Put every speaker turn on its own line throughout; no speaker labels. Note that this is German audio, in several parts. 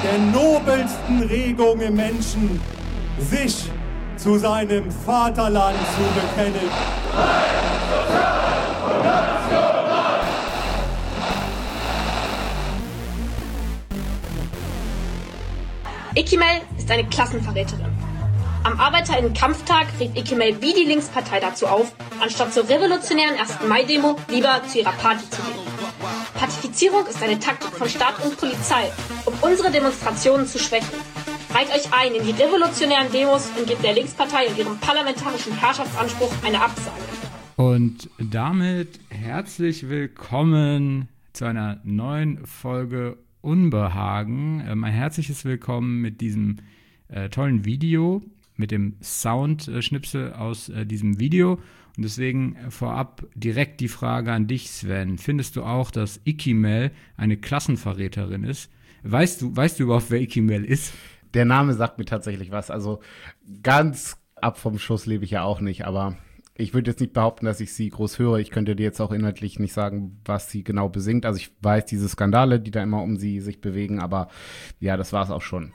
der nobelsten Regung im Menschen, sich zu seinem Vaterland zu bekennen.
Ikimel ist eine Klassenverräterin. Am ArbeiterInnen-Kampftag rief Ikimel wie die Linkspartei dazu auf, anstatt zur revolutionären 1. Mai-Demo lieber zu ihrer Party zu gehen. Patzifizierung ist eine Taktik von Staat und Polizei, um unsere Demonstrationen zu schwächen. Reiht euch ein in die revolutionären Demos und gebt der Linkspartei und ihrem parlamentarischen Herrschaftsanspruch eine Absage.
Und damit herzlich willkommen zu einer neuen Folge Unbehagen. Ein herzliches Willkommen mit diesem tollen Video, mit dem Soundschnipsel aus diesem Video. Und deswegen vorab direkt die Frage an dich, Sven. Findest du auch, dass Ikimel eine Klassenverräterin ist? Weißt du überhaupt, wer Ikimel ist?
Der Name sagt mir tatsächlich was. Also ganz ab vom Schuss lebe ich ja auch nicht, aber ich würde jetzt nicht behaupten, dass ich sie groß höre. Ich könnte dir jetzt auch inhaltlich nicht sagen, was sie genau besingt. Also ich weiß diese Skandale, die da immer um sie sich bewegen, aber ja, das war es auch schon.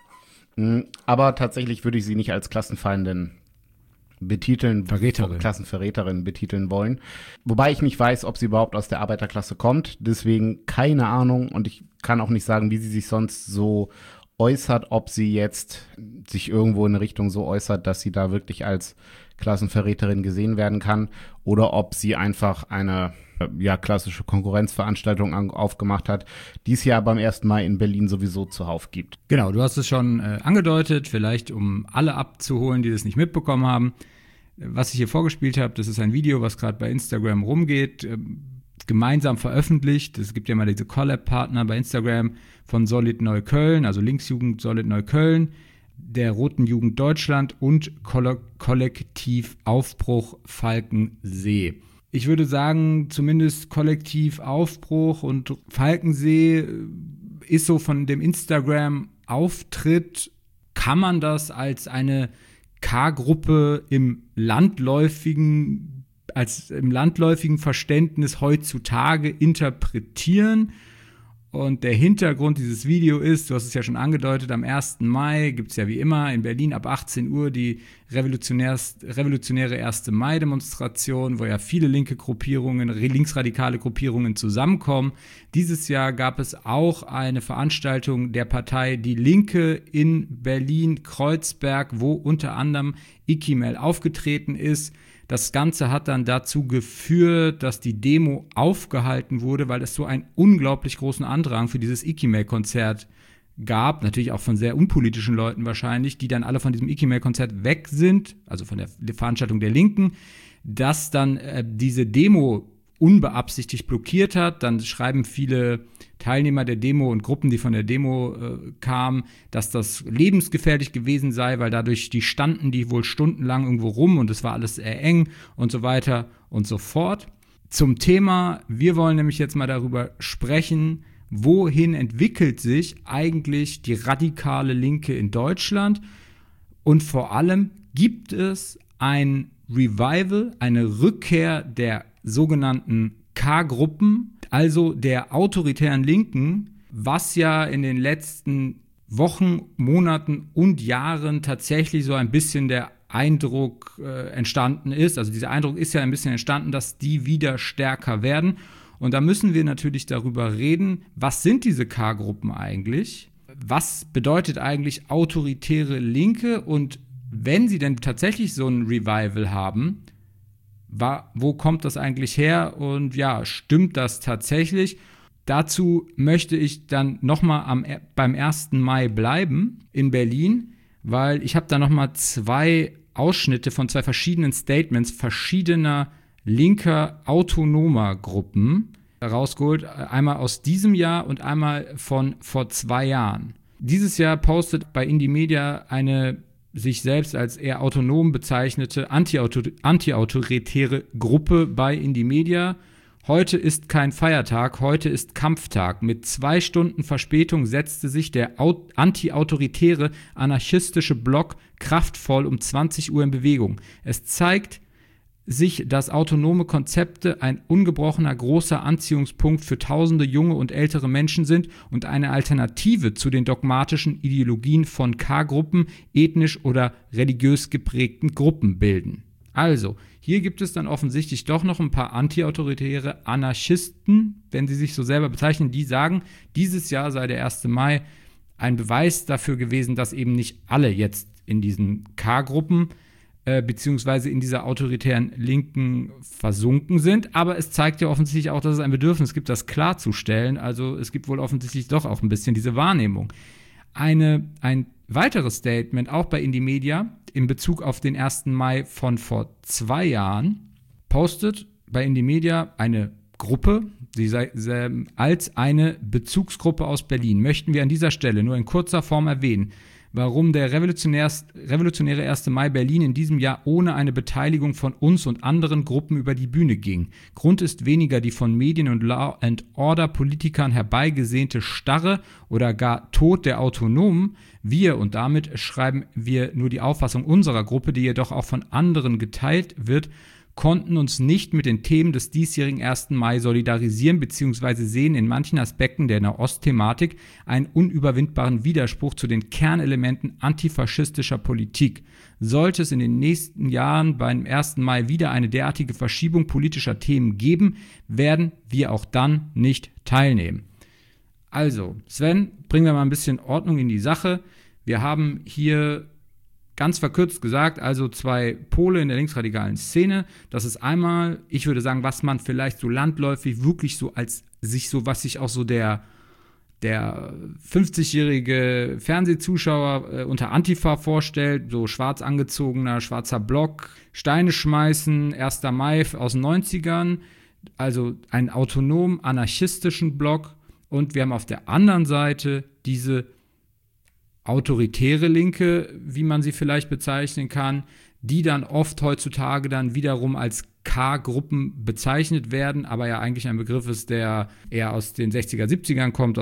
Aber tatsächlich würde ich sie nicht als Klassenfeindin betiteln, Klassenverräterin betiteln wollen. Wobei ich nicht weiß, ob sie überhaupt aus der Arbeiterklasse kommt. Deswegen keine Ahnung und ich kann auch nicht sagen, wie sie sich sonst so äußert, ob sie jetzt sich irgendwo in eine Richtung so äußert, dass sie da wirklich als Klassenverräterin gesehen werden kann oder ob sie einfach eine klassische Konkurrenzveranstaltung aufgemacht hat, die es ja beim 1. Mai in Berlin sowieso zuhauf gibt.
Genau, du hast es schon angedeutet, vielleicht um alle abzuholen, die das nicht mitbekommen haben. Was ich hier vorgespielt habe, das ist ein Video, was gerade bei Instagram rumgeht, gemeinsam veröffentlicht. Es gibt ja mal diese Collab-Partner bei Instagram von Solid Neukölln, also Linksjugend Solid Neukölln, der Roten Jugend Deutschland und Kollektiv Aufbruch Falkensee. Ich würde sagen, zumindest Kollektiv Aufbruch und Falkensee ist so von dem Instagram-Auftritt, kann man das als eine K-Gruppe im landläufigen Verständnis heutzutage interpretieren. Und der Hintergrund dieses Videos ist, du hast es ja schon angedeutet, am 1. Mai gibt es ja wie immer in Berlin ab 18 Uhr die revolutionäre 1. Mai-Demonstration, wo ja viele linksradikale Gruppierungen zusammenkommen. Dieses Jahr gab es auch eine Veranstaltung der Partei Die Linke in Berlin-Kreuzberg, wo unter anderem Ikimel aufgetreten ist. Das Ganze hat dann dazu geführt, dass die Demo aufgehalten wurde, weil es so einen unglaublich großen Andrang für dieses Ikimel-Konzert gab. Natürlich auch von sehr unpolitischen Leuten wahrscheinlich, die dann alle von diesem Ikimel-Konzert weg sind, also von der Veranstaltung der Linken, dass dann diese Demo unbeabsichtigt blockiert hat. Dann schreiben viele Teilnehmer der Demo und Gruppen, die von der Demo kamen, dass das lebensgefährlich gewesen sei, weil dadurch die standen die wohl stundenlang irgendwo rum und es war alles sehr eng und so weiter und so fort. Zum Thema, wir wollen nämlich jetzt mal darüber sprechen, wohin entwickelt sich eigentlich die radikale Linke in Deutschland und vor allem gibt es ein Revival, eine Rückkehr der sogenannten K-Gruppen, also der autoritären Linken, was ja in den letzten Wochen, Monaten und Jahren tatsächlich so ein bisschen der Eindruck entstanden ist. Also dieser Eindruck ist ja ein bisschen entstanden, dass die wieder stärker werden. Und da müssen wir natürlich darüber reden, was sind diese K-Gruppen eigentlich? Was bedeutet eigentlich autoritäre Linke? Und wenn sie denn tatsächlich so ein Revival haben, wo kommt das eigentlich her und ja, stimmt das tatsächlich? Dazu möchte ich dann nochmal beim 1. Mai bleiben in Berlin, weil ich habe da nochmal 2 Ausschnitte von 2 verschiedenen Statements verschiedener linker autonomer Gruppen rausgeholt. Einmal aus diesem Jahr und einmal von vor 2 Jahren. Dieses Jahr postet bei Indymedia eine sich selbst als eher autonom bezeichnete antiautoritäre Gruppe bei Indymedia. Heute ist kein Feiertag, heute ist Kampftag. Mit 2 Stunden Verspätung setzte sich der antiautoritäre anarchistische Block kraftvoll um 20 Uhr in Bewegung. Es zeigt sich, dass autonome Konzepte ein ungebrochener großer Anziehungspunkt für tausende junge und ältere Menschen sind und eine Alternative zu den dogmatischen Ideologien von K-Gruppen, ethnisch oder religiös geprägten Gruppen bilden. Also, hier gibt es dann offensichtlich doch noch ein paar antiautoritäre Anarchisten, wenn sie sich so selber bezeichnen, die sagen, dieses Jahr sei der 1. Mai ein Beweis dafür gewesen, dass eben nicht alle jetzt in diesen K-Gruppen beziehungsweise in dieser autoritären Linken versunken sind. Aber es zeigt ja offensichtlich auch, dass es ein Bedürfnis gibt, das klarzustellen. Also es gibt wohl offensichtlich doch auch ein bisschen diese Wahrnehmung. Ein weiteres Statement, auch bei Indymedia, in Bezug auf den 1. Mai von vor 2 Jahren, postet bei Indymedia eine Gruppe, sie sei als eine Bezugsgruppe aus Berlin. Möchten wir an dieser Stelle nur in kurzer Form erwähnen, warum der revolutionäre 1. Mai Berlin in diesem Jahr ohne eine Beteiligung von uns und anderen Gruppen über die Bühne ging. Grund ist weniger die von Medien und Law-and-Order-Politikern herbeigesehnte Starre oder gar Tod der Autonomen. Wir, und damit schreiben wir nur die Auffassung unserer Gruppe, die jedoch auch von anderen geteilt wird, konnten uns nicht mit den Themen des diesjährigen 1. Mai solidarisieren bzw. sehen in manchen Aspekten der Nahost-Thematik einen unüberwindbaren Widerspruch zu den Kernelementen antifaschistischer Politik. Sollte es in den nächsten Jahren beim 1. Mai wieder eine derartige Verschiebung politischer Themen geben, werden wir auch dann nicht teilnehmen. Also, Sven, bringen wir mal ein bisschen Ordnung in die Sache. Wir haben hier ganz verkürzt gesagt, also 2 Pole in der linksradikalen Szene. Das ist einmal, ich würde sagen, was man vielleicht so landläufig wirklich so als was sich auch so der 50-jährige Fernsehzuschauer unter Antifa vorstellt, so schwarz angezogener, schwarzer Block, Steine schmeißen, 1. Mai aus den 90ern, also einen autonomen, anarchistischen Block. Und wir haben auf der anderen Seite diese autoritäre Linke, wie man sie vielleicht bezeichnen kann, die dann oft heutzutage dann wiederum als K-Gruppen bezeichnet werden, aber ja eigentlich ein Begriff ist, der eher aus den 60er, 70ern kommt,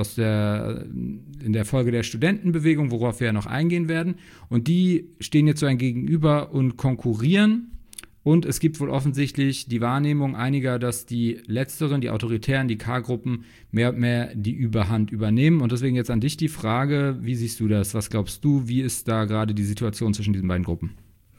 in der Folge der Studentenbewegung, worauf wir ja noch eingehen werden. Und die stehen jetzt so ein Gegenüber und konkurrieren. Und es gibt wohl offensichtlich die Wahrnehmung einiger, dass die Letzteren, die Autoritären, die K-Gruppen mehr und mehr die Überhand übernehmen. Und deswegen jetzt an dich die Frage, wie siehst du das? Was glaubst du, wie ist da gerade die Situation zwischen diesen beiden Gruppen?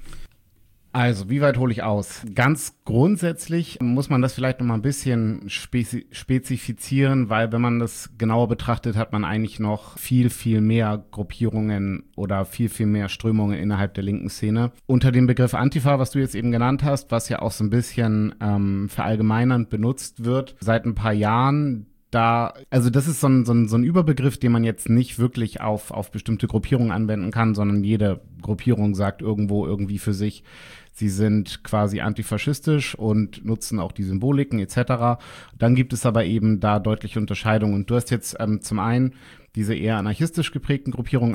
Also, wie weit hole ich aus? Ganz grundsätzlich muss man das vielleicht noch mal ein bisschen spezifizieren, weil wenn man das genauer betrachtet, hat man eigentlich noch viel, viel mehr Gruppierungen oder viel, viel mehr Strömungen innerhalb der linken Szene. Unter dem Begriff Antifa, was du jetzt eben genannt hast, was ja auch so ein bisschen verallgemeinernd benutzt wird, seit ein paar Jahren, also das ist so ein Überbegriff, den man jetzt nicht wirklich auf bestimmte Gruppierungen anwenden kann, sondern jede Gruppierung sagt irgendwo irgendwie für sich, sie sind quasi antifaschistisch und nutzen auch die Symboliken etc. Dann gibt es aber eben da deutliche Unterscheidungen. Und du hast jetzt zum einen diese eher anarchistisch geprägten Gruppierungen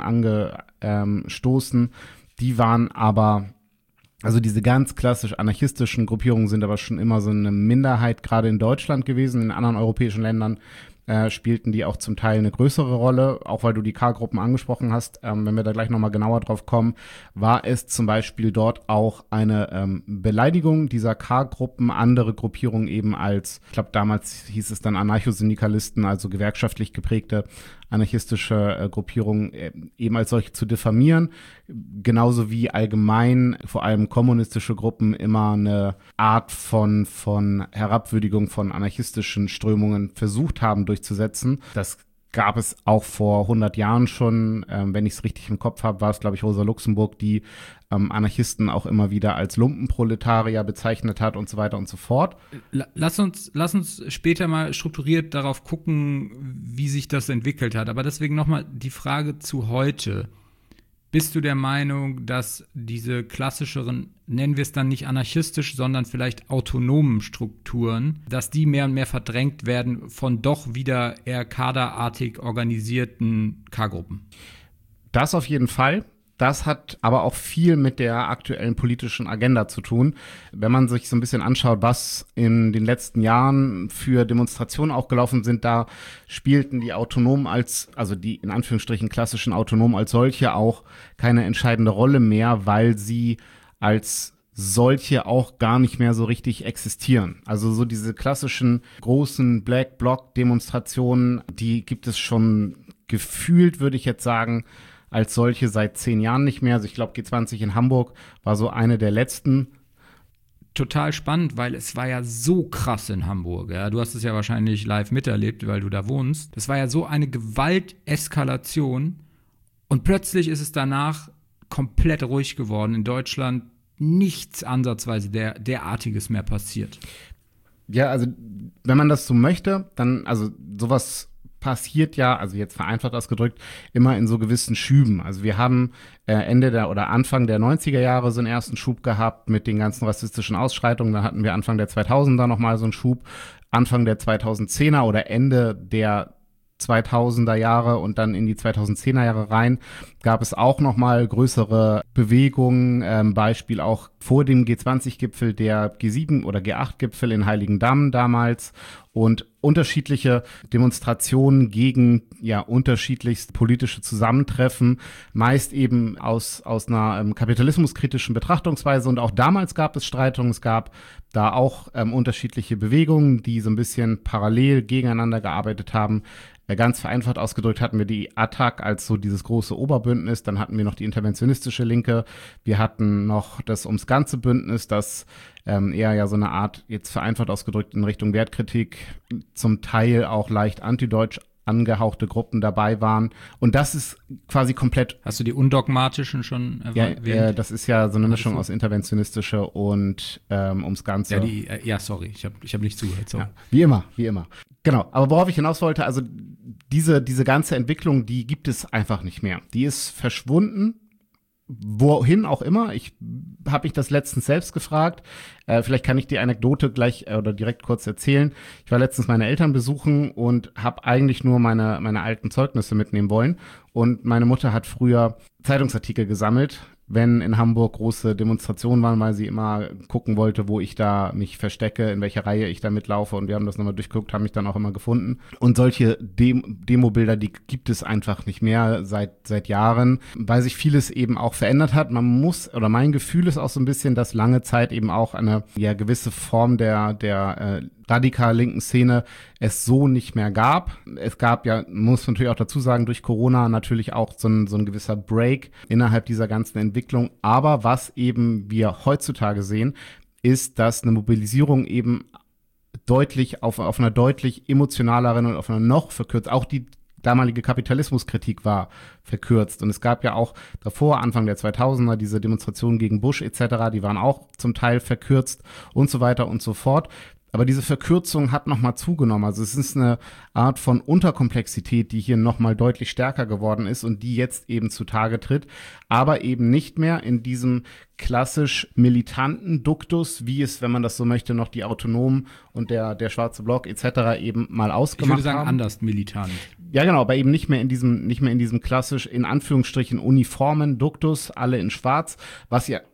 angestoßen, die waren aber, also diese ganz klassisch anarchistischen Gruppierungen sind aber schon immer so eine Minderheit, gerade in Deutschland gewesen. In anderen europäischen Ländern spielten die auch zum Teil eine größere Rolle, auch weil du die K-Gruppen angesprochen hast. Wenn wir da gleich nochmal genauer drauf kommen, war es zum Beispiel dort auch eine Beleidigung dieser K-Gruppen, andere Gruppierungen eben als, ich glaube damals hieß es dann Anarchosyndikalisten, also gewerkschaftlich geprägte anarchistische Gruppierungen eben als solche zu diffamieren, genauso wie allgemein vor allem kommunistische Gruppen immer eine Art von Herabwürdigung von anarchistischen Strömungen versucht haben durchzusetzen. Das gab es auch vor 100 Jahren schon, wenn ich es richtig im Kopf habe, war es, glaube ich, Rosa Luxemburg, die Anarchisten auch immer wieder als Lumpenproletarier bezeichnet hat und so weiter und so fort.
Lass uns später mal strukturiert darauf gucken, wie sich das entwickelt hat. Aber deswegen nochmal die Frage zu heute. Bist du der Meinung, dass diese klassischeren, nennen wir es dann nicht anarchistisch, sondern vielleicht autonomen Strukturen, dass die mehr und mehr verdrängt werden von doch wieder eher kaderartig organisierten K-Gruppen?
Das auf jeden Fall. Das hat aber auch viel mit der aktuellen politischen Agenda zu tun. Wenn man sich so ein bisschen anschaut, was in den letzten Jahren für Demonstrationen auch gelaufen sind, da spielten die Autonomen also die in Anführungsstrichen klassischen Autonomen als solche auch keine entscheidende Rolle mehr, weil sie als solche auch gar nicht mehr so richtig existieren. Also so diese klassischen großen Black Bloc Demonstrationen, die gibt es schon gefühlt, würde ich jetzt sagen, als solche seit 10 Jahren nicht mehr. Also ich glaube, G20 in Hamburg war so eine der letzten.
Total spannend, weil es war ja so krass in Hamburg. Ja? Du hast es ja wahrscheinlich live miterlebt, weil du da wohnst. Das war ja so eine Gewalteskalation und plötzlich ist es danach komplett ruhig geworden. In Deutschland nichts ansatzweise derartiges mehr passiert.
Ja, also wenn man das so möchte, dann, also sowas passiert ja, also jetzt vereinfacht ausgedrückt, immer in so gewissen Schüben. Also wir haben Anfang der 90er Jahre so einen ersten Schub gehabt mit den ganzen rassistischen Ausschreitungen. Dann hatten wir Anfang der 2000er nochmal so einen Schub. Anfang der 2010er oder Ende der 2000er Jahre und dann in die 2010er Jahre rein gab es auch nochmal größere Bewegungen, Beispiel auch vor dem G20-Gipfel, der G7 oder G8-Gipfel in Heiligendamm damals und unterschiedliche Demonstrationen gegen ja unterschiedlichste politische Zusammentreffen, meist eben aus einer kapitalismuskritischen Betrachtungsweise und auch damals gab es Streitungen, es gab da auch unterschiedliche Bewegungen, die so ein bisschen parallel gegeneinander gearbeitet haben. Ganz vereinfacht ausgedrückt hatten wir die ATTAC als so dieses große Oberbündnis, dann hatten wir noch die interventionistische Linke, wir hatten noch das Ums Ganze Bündnis, das eher ja so eine Art, jetzt vereinfacht ausgedrückt in Richtung Wertkritik, zum Teil auch leicht antideutsch angehauchte Gruppen dabei waren. Und das ist quasi komplett.
Hast du die undogmatischen schon erwähnt?
Ja, das ist ja so eine Mischung aus interventionistische und ums Ganze.
Sorry, ich hab nicht zugehört. So.
Ja, wie immer. Genau, aber worauf ich hinaus wollte, also diese ganze Entwicklung, die gibt es einfach nicht mehr. Die ist verschwunden. Wohin auch immer. Ich habe mich das letztens selbst gefragt. Vielleicht kann ich die Anekdote gleich oder direkt kurz erzählen. Ich war letztens meine Eltern besuchen und habe eigentlich nur meine alten Zeugnisse mitnehmen wollen. Und meine Mutter hat früher Zeitungsartikel gesammelt, wenn in Hamburg große Demonstrationen waren, weil sie immer gucken wollte, wo ich da mich verstecke, in welcher Reihe ich da mitlaufe. Und wir haben das nochmal durchgeguckt, haben mich dann auch immer gefunden. Und solche Demobilder, die gibt es einfach nicht mehr seit Jahren, weil sich vieles eben auch verändert hat. Mein Gefühl ist auch so ein bisschen, dass lange Zeit eben auch eine gewisse Form der radikal linken Szene es so nicht mehr gab. Es gab ja, muss man natürlich auch dazu sagen, durch Corona natürlich auch so ein gewisser Break innerhalb dieser ganzen Entwicklung. Aber was eben wir heutzutage sehen, ist, dass eine Mobilisierung eben deutlich auf einer deutlich emotionaleren und auf einer noch verkürzt, auch die damalige Kapitalismuskritik war verkürzt. Und es gab ja auch davor, Anfang der 2000er, diese Demonstrationen gegen Bush etc., die waren auch zum Teil verkürzt und so weiter und so fort. Aber diese Verkürzung hat nochmal zugenommen. Also es ist eine Art von Unterkomplexität, die hier nochmal deutlich stärker geworden ist und die jetzt eben zutage tritt, aber eben nicht mehr in diesem klassisch militanten Duktus, wie es, wenn man das so möchte, noch die Autonomen und der Schwarze Block etc. eben mal ausgemacht haben.
Ich würde sagen, anders militant.
Ja, genau, aber eben nicht mehr in diesem klassisch, in Anführungsstrichen, uniformen Duktus, alle in Schwarz, was ja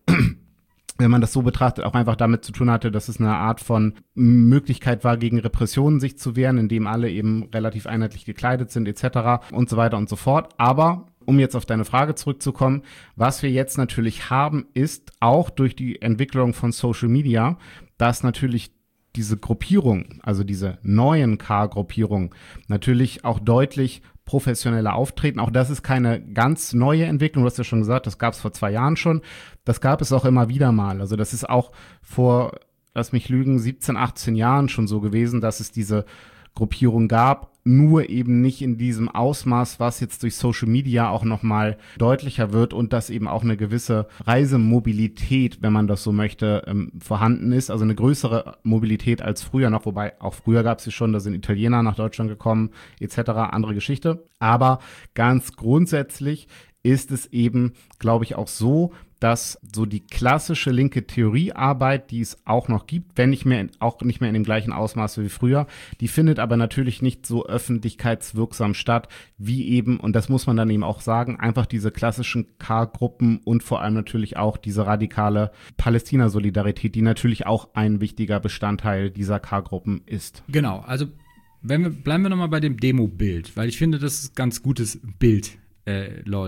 wenn man das so betrachtet, auch einfach damit zu tun hatte, dass es eine Art von Möglichkeit war, gegen Repressionen sich zu wehren, indem alle eben relativ einheitlich gekleidet sind, etc. und so weiter und so fort. Aber um jetzt auf deine Frage zurückzukommen, was wir jetzt natürlich haben, ist auch durch die Entwicklung von Social Media, dass natürlich diese Gruppierung, also diese neuen K-Gruppierungen, natürlich auch deutlich professioneller auftreten. Auch das ist keine ganz neue Entwicklung. Du hast ja schon gesagt, das gab es vor 2 Jahren schon. Das gab es auch immer wieder mal. Also das ist auch vor, lass mich lügen, 17, 18 Jahren schon so gewesen, dass es diese Gruppierung gab, nur eben nicht in diesem Ausmaß, was jetzt durch Social Media auch nochmal deutlicher wird und dass eben auch eine gewisse Reisemobilität, wenn man das so möchte, vorhanden ist. Also eine größere Mobilität als früher noch, wobei auch früher gab es sie schon, da sind Italiener nach Deutschland gekommen etc., andere Geschichte. Aber ganz grundsätzlich ist es eben, glaube ich, auch so, dass so die klassische linke Theoriearbeit, die es auch noch gibt, wenn nicht mehr, auch nicht mehr in dem gleichen Ausmaß wie früher, die findet aber natürlich nicht so öffentlichkeitswirksam statt, wie eben, und das muss man dann eben auch sagen, einfach diese klassischen K-Gruppen und vor allem natürlich auch diese radikale Palästina-Solidarität, die natürlich auch ein wichtiger Bestandteil dieser K-Gruppen ist.
Genau, also bleiben wir nochmal bei dem Demo-Bild, weil ich finde, das ist ein ganz gutes Bild, lol.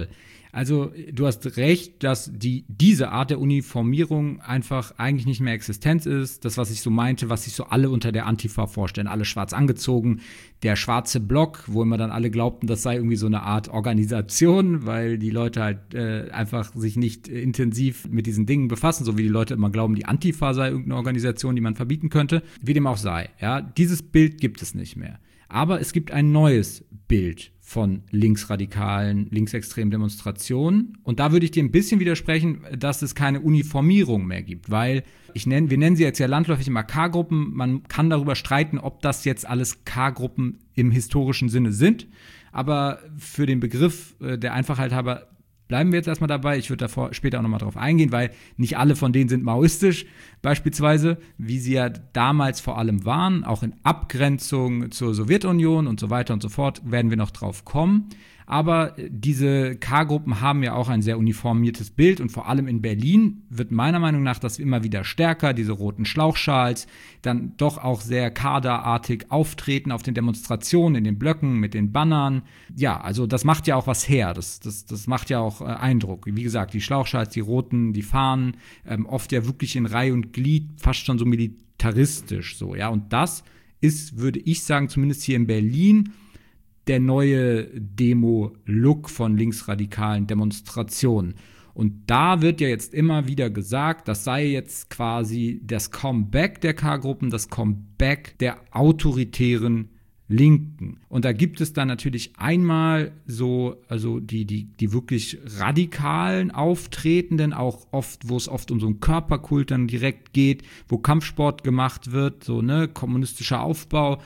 Also du hast recht, dass diese Art der Uniformierung einfach eigentlich nicht mehr existent ist. Das, was ich so meinte, was sich so alle unter der Antifa vorstellen, alle schwarz angezogen. Der schwarze Block, wo immer dann alle glaubten, das sei irgendwie so eine Art Organisation, weil die Leute halt einfach sich nicht intensiv mit diesen Dingen befassen, so wie die Leute immer glauben, die Antifa sei irgendeine Organisation, die man verbieten könnte. Wie dem auch sei. Ja, dieses Bild gibt es nicht mehr. Aber es gibt ein neues Bild von linksradikalen, linksextremen Demonstrationen. Und da würde ich dir ein bisschen widersprechen, dass es keine Uniformierung mehr gibt, weil wir nennen sie jetzt ja landläufig immer K-Gruppen. Man kann darüber streiten, ob das jetzt alles K-Gruppen im historischen Sinne sind. Aber für den Begriff der Einfachheit halber bleiben wir jetzt erstmal dabei. Ich würde da später auch nochmal drauf eingehen, weil nicht alle von denen sind maoistisch, beispielsweise, wie sie ja damals vor allem waren, auch in Abgrenzung zur Sowjetunion und so weiter und so fort, werden wir noch drauf kommen. Aber diese K-Gruppen haben ja auch ein sehr uniformiertes Bild und vor allem in Berlin wird meiner Meinung nach das immer wieder stärker, diese roten Schlauchschals, dann doch auch sehr kaderartig auftreten auf den Demonstrationen, in den Blöcken, mit den Bannern. Ja, also das macht ja auch was her, das macht ja auch Eindruck. Wie gesagt, die Schlauchschals, die roten, die Fahnen, oft ja wirklich in Reihe und Glied, fast schon so militaristisch so, ja. Und das ist, würde ich sagen, zumindest hier in Berlin, der neue Demo-Look von linksradikalen Demonstrationen. Und da wird ja jetzt immer wieder gesagt, das sei jetzt quasi das Comeback der K-Gruppen, das Comeback der autoritären Linken. Und da gibt es dann natürlich einmal so, also die wirklich radikalen Auftretenden, auch oft, wo es oft um so einen Körperkult dann direkt geht, wo Kampfsport gemacht wird, so, ne, kommunistischer Aufbau,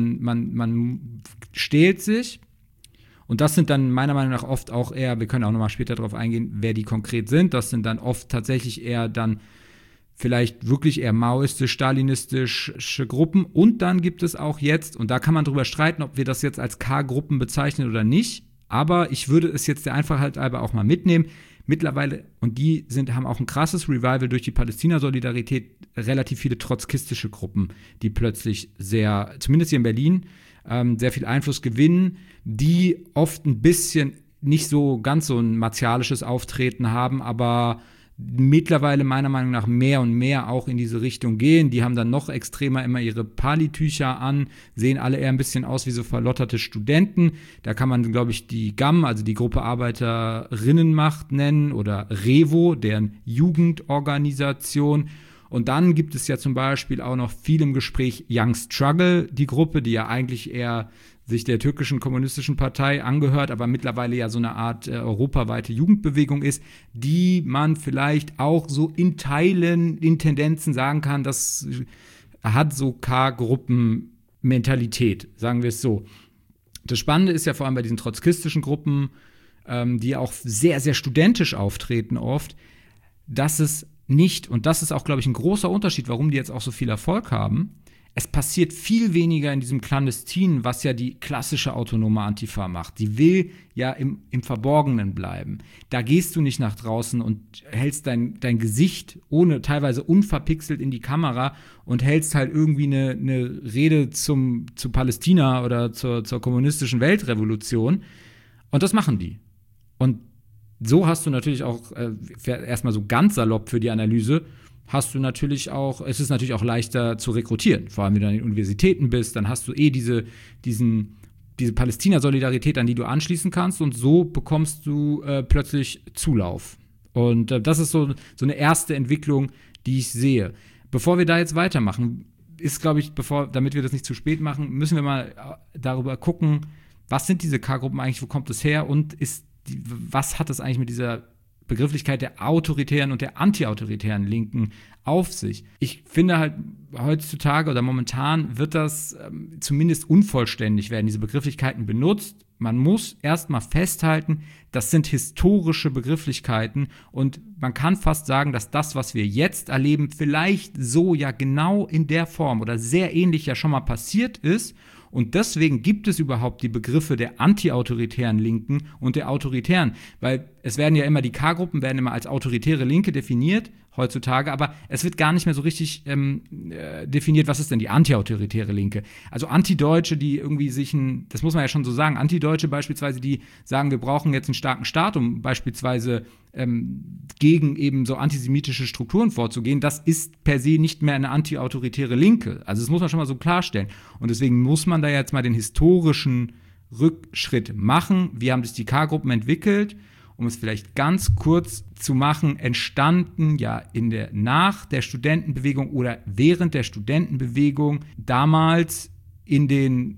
man stählt sich. Und das sind dann meiner Meinung nach oft auch eher, wir können auch nochmal später darauf eingehen, wer die konkret sind, das sind dann oft tatsächlich eher dann vielleicht wirklich eher maoistisch-stalinistische Gruppen. Und dann gibt es auch jetzt, und da kann man drüber streiten, ob wir das jetzt als K-Gruppen bezeichnen oder nicht, aber ich würde es jetzt der Einfachheit halber auch mal mitnehmen. Mittlerweile, und die haben auch ein krasses Revival durch die Palästina-Solidarität, relativ viele trotzkistische Gruppen, die plötzlich sehr, zumindest hier in Berlin, sehr viel Einfluss gewinnen, die oft ein bisschen nicht so ganz so ein martialisches Auftreten haben, aber mittlerweile meiner Meinung nach mehr und mehr auch in diese Richtung gehen. Die haben dann noch extremer immer ihre Palitücher an, sehen alle eher ein bisschen aus wie so verlotterte Studenten. Da kann man, glaube ich, die GAM, also die Gruppe Arbeiterinnenmacht nennen oder REVO, deren Jugendorganisation. Und dann gibt es ja zum Beispiel auch noch viel im Gespräch Young Struggle, die Gruppe, die ja eigentlich eher sich der türkischen kommunistischen Partei angehört, aber mittlerweile ja so eine Art europaweite Jugendbewegung ist, die man vielleicht auch so in Teilen, in Tendenzen sagen kann, das hat so K-Gruppen-Mentalität, sagen wir es so. Das Spannende ist ja vor allem bei diesen trotzkistischen Gruppen, die auch sehr, sehr studentisch auftreten oft, dass es nicht, und das ist auch, glaube ich, ein großer Unterschied, warum die jetzt auch so viel Erfolg haben, es passiert viel weniger in diesem Clandestinen, was ja die klassische autonome Antifa macht. Die will ja im Verborgenen bleiben. Da gehst du nicht nach draußen und hältst dein Gesicht ohne, teilweise unverpixelt in die Kamera und hältst halt irgendwie eine Rede zu Palästina oder zur kommunistischen Weltrevolution. Und das machen die. Und so hast du natürlich auch, erstmal so ganz salopp für die Analyse, hast du natürlich auch, es ist natürlich auch leichter zu rekrutieren, vor allem wenn du an den Universitäten bist, dann hast du diese Palästina-Solidarität, an die du anschließen kannst und so bekommst du plötzlich Zulauf. Und das ist so eine erste Entwicklung, die ich sehe. Bevor wir da jetzt weitermachen, ist, glaube ich, damit wir das nicht zu spät machen, müssen wir mal darüber gucken, was sind diese K-Gruppen eigentlich, wo kommt es her und was hat es eigentlich mit dieser Begrifflichkeit der autoritären und der antiautoritären Linken auf sich? Ich finde halt, heutzutage oder momentan wird das zumindest unvollständig werden, diese Begrifflichkeiten benutzt. Man muss erstmal festhalten, das sind historische Begrifflichkeiten und man kann fast sagen, dass das, was wir jetzt erleben, vielleicht so ja genau in der Form oder sehr ähnlich ja schon mal passiert ist. Und deswegen gibt es überhaupt die Begriffe der antiautoritären Linken und der autoritären, weil es werden ja immer, die K-Gruppen werden immer als autoritäre Linke definiert, heutzutage, aber es wird gar nicht mehr so richtig definiert, was ist denn die antiautoritäre Linke. Also Antideutsche, die irgendwie das muss man ja schon so sagen, Antideutsche beispielsweise, die sagen, wir brauchen jetzt einen starken Staat, um beispielsweise gegen eben so antisemitische Strukturen vorzugehen, das ist per se nicht mehr eine antiautoritäre Linke. Also das muss man schon mal so klarstellen. Und deswegen muss man da jetzt mal den historischen Rückschritt machen. Wie haben sich die K-Gruppen entwickelt? Um es vielleicht ganz kurz zu machen, entstanden ja nach der Studentenbewegung oder während der Studentenbewegung damals in den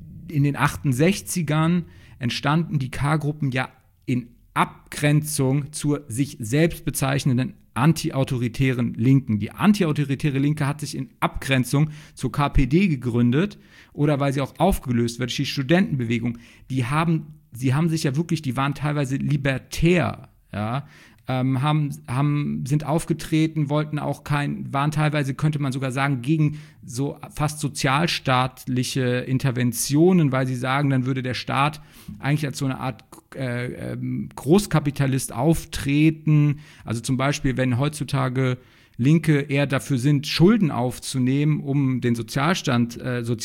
68ern entstanden die K-Gruppen ja in Abgrenzung zur sich selbst bezeichnenden antiautoritären Linken. Die antiautoritäre Linke hat sich in Abgrenzung zur KPD gegründet oder weil sie auch aufgelöst wird, die Studentenbewegung. Sie haben sich ja wirklich, die waren teilweise libertär, ja, sind aufgetreten, waren teilweise, könnte man sogar sagen, gegen so fast sozialstaatliche Interventionen, weil sie sagen, dann würde der Staat eigentlich als so eine Art Großkapitalist auftreten. Also zum Beispiel, wenn heutzutage Linke eher dafür sind, Schulden aufzunehmen, um den Sozialstaat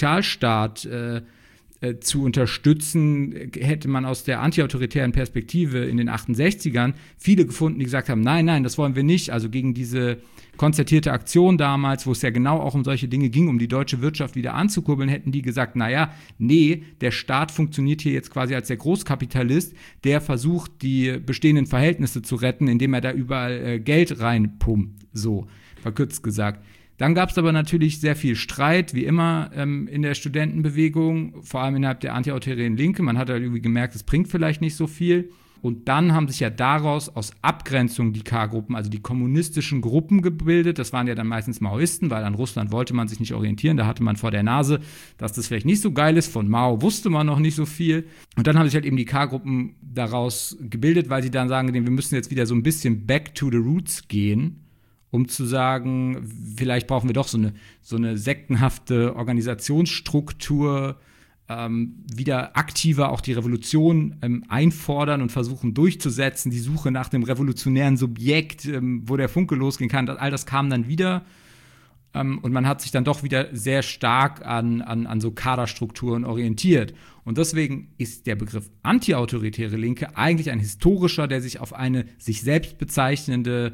zu unterstützen, hätte man aus der antiautoritären Perspektive in den 68ern viele gefunden, die gesagt haben, nein, das wollen wir nicht. Also gegen diese konzertierte Aktion damals, wo es ja genau auch um solche Dinge ging, um die deutsche Wirtschaft wieder anzukurbeln, hätten die gesagt, der Staat funktioniert hier jetzt quasi als der Großkapitalist, der versucht, die bestehenden Verhältnisse zu retten, indem er da überall Geld reinpumpt, so verkürzt gesagt. Dann gab es aber natürlich sehr viel Streit, wie immer in der Studentenbewegung, vor allem innerhalb der antiautoritären Linke. Man hat halt irgendwie gemerkt, es bringt vielleicht nicht so viel. Und dann haben sich ja daraus aus Abgrenzung die K-Gruppen, also die kommunistischen Gruppen gebildet. Das waren ja dann meistens Maoisten, weil an Russland wollte man sich nicht orientieren. Da hatte man vor der Nase, dass das vielleicht nicht so geil ist. Von Mao wusste man noch nicht so viel. Und dann haben sich halt eben die K-Gruppen daraus gebildet, weil sie dann sagen, wir müssen jetzt wieder so ein bisschen back to the roots gehen, um zu sagen, vielleicht brauchen wir doch so eine sektenhafte Organisationsstruktur, wieder aktiver auch die Revolution einfordern und versuchen durchzusetzen, die Suche nach dem revolutionären Subjekt, wo der Funke losgehen kann, all das kam dann wieder. Und man hat sich dann doch wieder sehr stark an so Kaderstrukturen orientiert. Und deswegen ist der Begriff antiautoritäre Linke eigentlich ein historischer, der sich auf eine sich selbst bezeichnende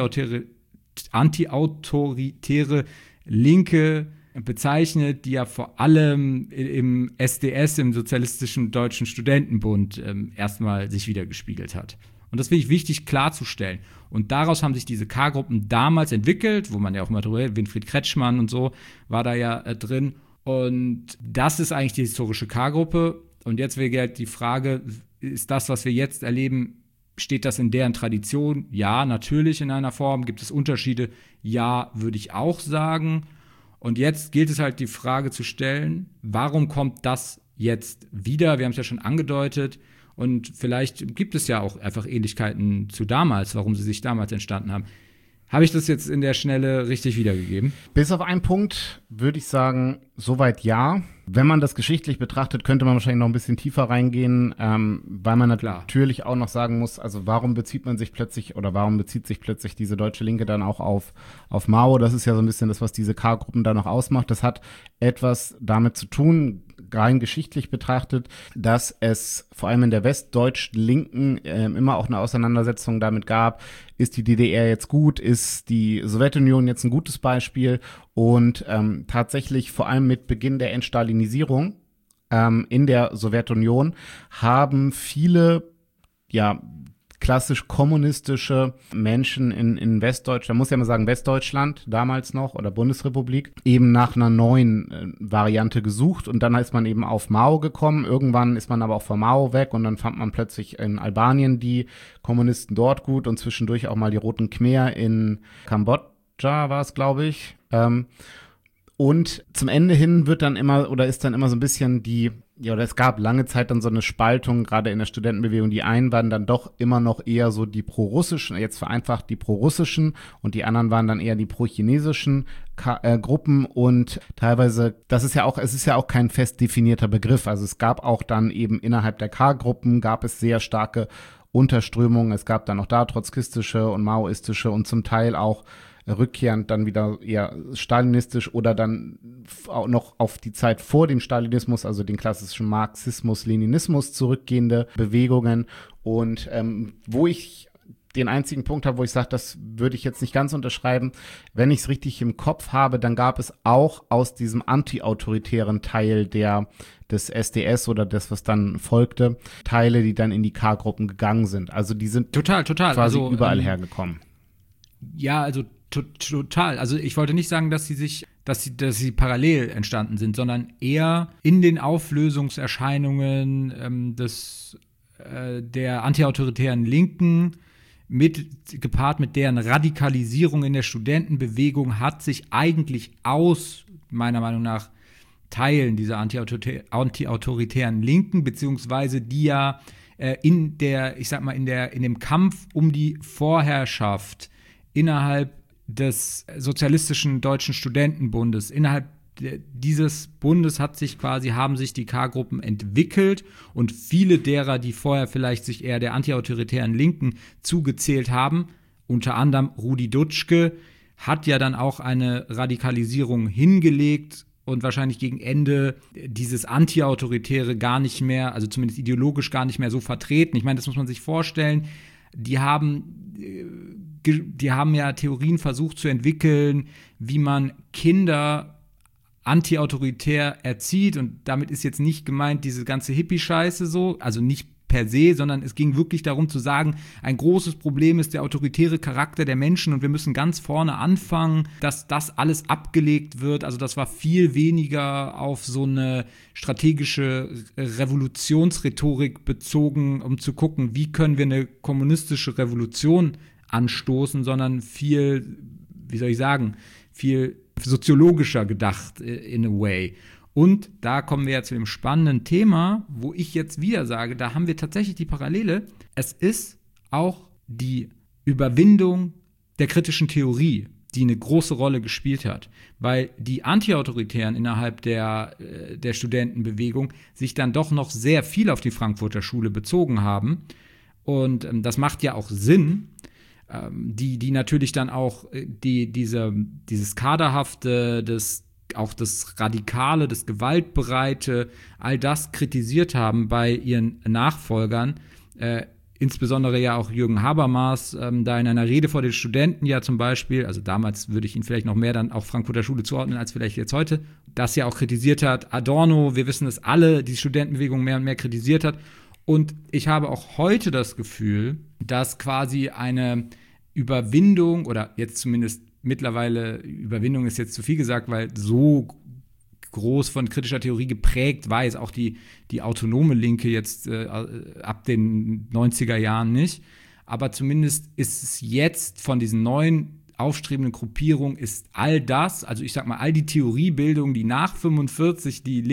antiautoritäre Linke bezeichnet, die ja vor allem im SDS, im Sozialistischen Deutschen Studentenbund, erstmal sich wiedergespiegelt hat. Und das finde ich wichtig klarzustellen. Und daraus haben sich diese K-Gruppen damals entwickelt, wo man ja auch mal drüber, Winfried Kretschmann und so war da ja drin. Und das ist eigentlich die historische K-Gruppe. Und jetzt wäre halt die Frage, ist das, was wir jetzt erleben, steht das in deren Tradition? Ja, natürlich in einer Form. Gibt es Unterschiede? Ja, würde ich auch sagen. Und jetzt gilt es halt, die Frage zu stellen, warum kommt das jetzt wieder? Wir haben es ja schon angedeutet. Und vielleicht gibt es ja auch einfach Ähnlichkeiten zu damals, warum sie sich damals entstanden haben. Habe ich das jetzt in der Schnelle richtig wiedergegeben?
Bis auf einen Punkt würde ich sagen, soweit ja. Wenn man das geschichtlich betrachtet, könnte man wahrscheinlich noch ein bisschen tiefer reingehen, weil man natürlich auch noch sagen muss, also warum bezieht sich plötzlich diese deutsche Linke dann auch auf Mao? Das ist ja so ein bisschen das, was diese K-Gruppen da noch ausmacht. Das hat etwas damit zu tun, rein geschichtlich betrachtet, dass es vor allem in der westdeutschen Linken immer auch eine Auseinandersetzung damit gab, ist die DDR jetzt gut, ist die Sowjetunion jetzt ein gutes Beispiel und tatsächlich vor allem mit Beginn der Entstalinisierung in der Sowjetunion haben viele, klassisch kommunistische Menschen in Westdeutschland, muss ja mal sagen Westdeutschland damals noch oder Bundesrepublik, eben nach einer neuen Variante gesucht und dann ist man eben auf Mao gekommen. Irgendwann ist man aber auch von Mao weg und dann fand man plötzlich in Albanien die Kommunisten dort gut und zwischendurch auch mal die Roten Khmer in Kambodscha war es, glaube ich. Und zum Ende hin ist dann immer so ein bisschen es gab lange Zeit dann so eine Spaltung, gerade in der Studentenbewegung. Die einen waren dann doch immer noch eher so die pro-russischen, jetzt vereinfacht die pro-russischen und die anderen waren dann eher die pro-chinesischen Gruppen und teilweise, es ist ja auch kein fest definierter Begriff. Also es gab auch dann eben innerhalb der K-Gruppen gab es sehr starke Unterströmungen. Es gab dann auch da trotzkistische und maoistische und zum Teil auch rückkehrend dann wieder eher stalinistisch oder dann auch noch auf die Zeit vor dem Stalinismus, also den klassischen Marxismus, Leninismus zurückgehende Bewegungen. Und wo ich den einzigen Punkt habe, wo ich sage, das würde ich jetzt nicht ganz unterschreiben, wenn ich es richtig im Kopf habe, dann gab es auch aus diesem antiautoritären Teil des SDS oder das, was dann folgte, Teile, die dann in die K-Gruppen gegangen sind. Also die sind
total
quasi
also,
überall hergekommen.
Ja, also total. Also ich wollte nicht sagen, dass sie parallel entstanden sind, sondern eher in den Auflösungserscheinungen der antiautoritären Linken gepaart mit deren Radikalisierung in der Studentenbewegung hat sich eigentlich aus, meiner Meinung nach, Teilen dieser antiautoritären Linken, beziehungsweise die ja in dem Kampf um die Vorherrschaft innerhalb des Sozialistischen Deutschen Studentenbundes, innerhalb dieses Bundes haben sich die K-Gruppen entwickelt und viele derer, die vorher vielleicht sich eher der antiautoritären Linken zugezählt haben, unter anderem Rudi Dutschke, hat ja dann auch eine Radikalisierung hingelegt und wahrscheinlich gegen Ende dieses Antiautoritäre gar nicht mehr, also zumindest ideologisch gar nicht mehr so vertreten. Ich meine, das muss man sich vorstellen. Die haben ja Theorien versucht zu entwickeln, wie man Kinder antiautoritär erzieht, und damit ist jetzt nicht gemeint diese ganze Hippie-Scheiße so, also nicht per se, sondern es ging wirklich darum zu sagen, ein großes Problem ist der autoritäre Charakter der Menschen und wir müssen ganz vorne anfangen, dass das alles abgelegt wird. Also das war viel weniger auf so eine strategische Revolutionsrhetorik bezogen, um zu gucken, wie können wir eine kommunistische Revolution anstoßen, sondern viel, viel soziologischer gedacht in a way. Und da kommen wir ja zu dem spannenden Thema, wo ich jetzt wieder sage, da haben wir tatsächlich die Parallele. Es ist auch die Überwindung der kritischen Theorie, die eine große Rolle gespielt hat, weil die Antiautoritären innerhalb der Studentenbewegung sich dann doch noch sehr viel auf die Frankfurter Schule bezogen haben. Und das macht ja auch Sinn, die natürlich dann auch dieses Kaderhafte, das Radikale, das Gewaltbereite, all das kritisiert haben bei ihren Nachfolgern, insbesondere ja auch Jürgen Habermas, da in einer Rede vor den Studenten ja zum Beispiel, also damals würde ich ihn vielleicht noch mehr dann auch Frankfurter Schule zuordnen als vielleicht jetzt heute, das ja auch kritisiert hat, Adorno, wir wissen es alle, die Studentenbewegung mehr und mehr kritisiert hat. Und ich habe auch heute das Gefühl, dass quasi eine Überwindung, oder jetzt zumindest mittlerweile, Überwindung ist jetzt zu viel gesagt, weil so groß von kritischer Theorie geprägt war jetzt auch die autonome Linke jetzt ab den 90er Jahren nicht. Aber zumindest ist es jetzt von diesen neuen aufstrebenden Gruppierungen ist all das, also ich sag mal, all die Theoriebildung, die nach 45 die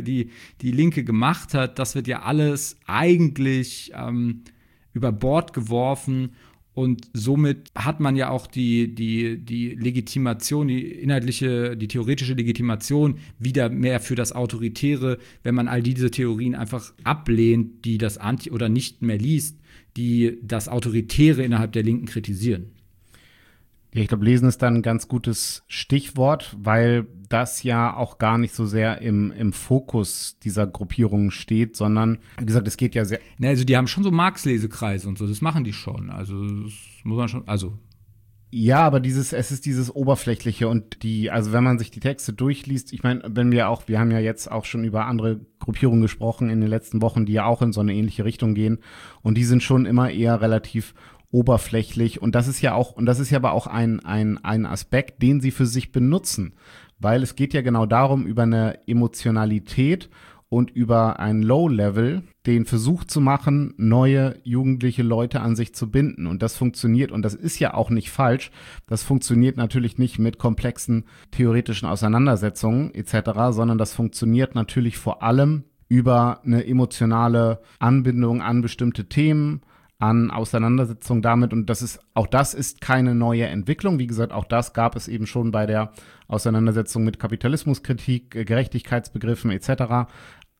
Linke gemacht hat, das wird ja alles eigentlich über Bord geworfen. Und somit hat man ja auch die Legitimation, die theoretische Legitimation wieder mehr für das Autoritäre, wenn man all diese Theorien einfach ablehnt, die das oder nicht mehr liest, die das Autoritäre innerhalb der Linken kritisieren.
Ja, ich glaube, lesen ist dann ein ganz gutes Stichwort, weil das ja auch gar nicht so sehr im Fokus dieser Gruppierungen steht, sondern, wie gesagt, es geht ja sehr.
Ne, also die haben schon so Marx-Lesekreise und so, das machen die schon. Also das muss man schon, also.
Ja, aber es ist dieses Oberflächliche und also wenn man sich die Texte durchliest, ich meine, wir haben ja jetzt auch schon über andere Gruppierungen gesprochen in den letzten Wochen, die ja auch in so eine ähnliche Richtung gehen, und die sind schon immer eher relativ oberflächlich, und das ist ja aber auch ein Aspekt, den sie für sich benutzen, weil es geht ja genau darum, über eine Emotionalität und über ein Low-Level den Versuch zu machen, neue jugendliche Leute an sich zu binden, und das funktioniert, und das ist ja auch nicht falsch, das funktioniert natürlich nicht mit komplexen theoretischen Auseinandersetzungen etc., sondern das funktioniert natürlich vor allem über eine emotionale Anbindung an bestimmte Themen, an Auseinandersetzung damit, und das ist keine neue Entwicklung. Wie gesagt, auch das gab es eben schon bei der Auseinandersetzung mit Kapitalismuskritik, Gerechtigkeitsbegriffen etc.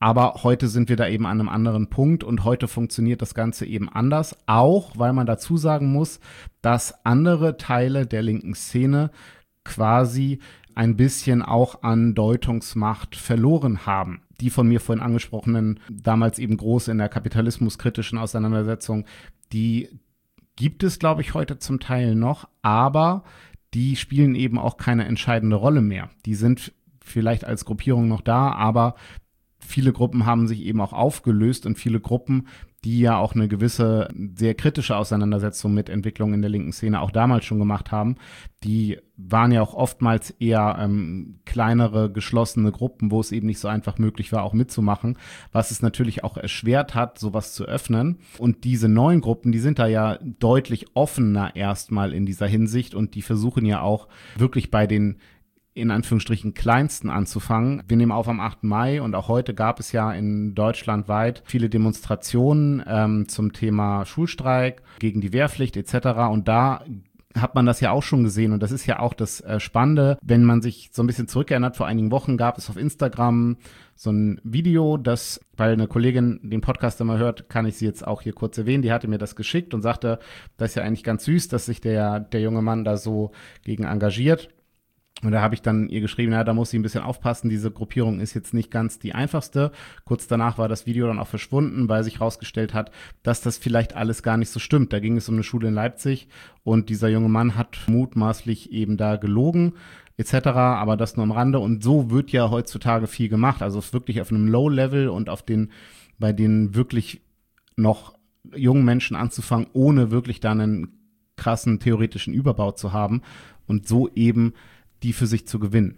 Aber heute sind wir da eben an einem anderen Punkt und heute funktioniert das Ganze eben anders, auch weil man dazu sagen muss, dass andere Teile der linken Szene quasi ein bisschen auch an Deutungsmacht verloren haben. Die von mir vorhin angesprochenen, damals eben groß in der kapitalismuskritischen Auseinandersetzung, die gibt es, glaube ich, heute zum Teil noch, aber die spielen eben auch keine entscheidende Rolle mehr. Die sind vielleicht als Gruppierung noch da, aber viele Gruppen haben sich eben auch aufgelöst und viele Gruppen, die ja auch eine gewisse, sehr kritische Auseinandersetzung mit Entwicklungen in der linken Szene auch damals schon gemacht haben, die waren ja auch oftmals eher kleinere, geschlossene Gruppen, wo es eben nicht so einfach möglich war, auch mitzumachen, was es natürlich auch erschwert hat, sowas zu öffnen. Und diese neuen Gruppen, die sind da ja deutlich offener erstmal in dieser Hinsicht und die versuchen ja auch wirklich bei den in Anführungsstrichen kleinsten anzufangen. Wir nehmen auf am 8. Mai und auch heute gab es ja in Deutschland weit viele Demonstrationen zum Thema Schulstreik, gegen die Wehrpflicht etc. Und da hat man das ja auch schon gesehen und das ist ja auch das Spannende, wenn man sich so ein bisschen zurückerinnert, vor einigen Wochen gab es auf Instagram so ein Video, das, weil eine Kollegin den Podcast immer hört, kann ich sie jetzt auch hier kurz erwähnen, die hatte mir das geschickt und sagte, das ist ja eigentlich ganz süß, dass sich der junge Mann da so gegen engagiert. Und da habe ich dann ihr geschrieben, ja, da muss sie ein bisschen aufpassen, diese Gruppierung ist jetzt nicht ganz die einfachste. Kurz danach war das Video dann auch verschwunden, weil sich rausgestellt hat, dass das vielleicht alles gar nicht so stimmt. Da ging es um eine Schule in Leipzig und dieser junge Mann hat mutmaßlich eben da gelogen etc., aber das nur am Rande. Und so wird ja heutzutage viel gemacht, also wirklich auf einem Low-Level und bei den wirklich noch jungen Menschen anzufangen, ohne wirklich da einen krassen theoretischen Überbau zu haben und so eben die für sich zu gewinnen.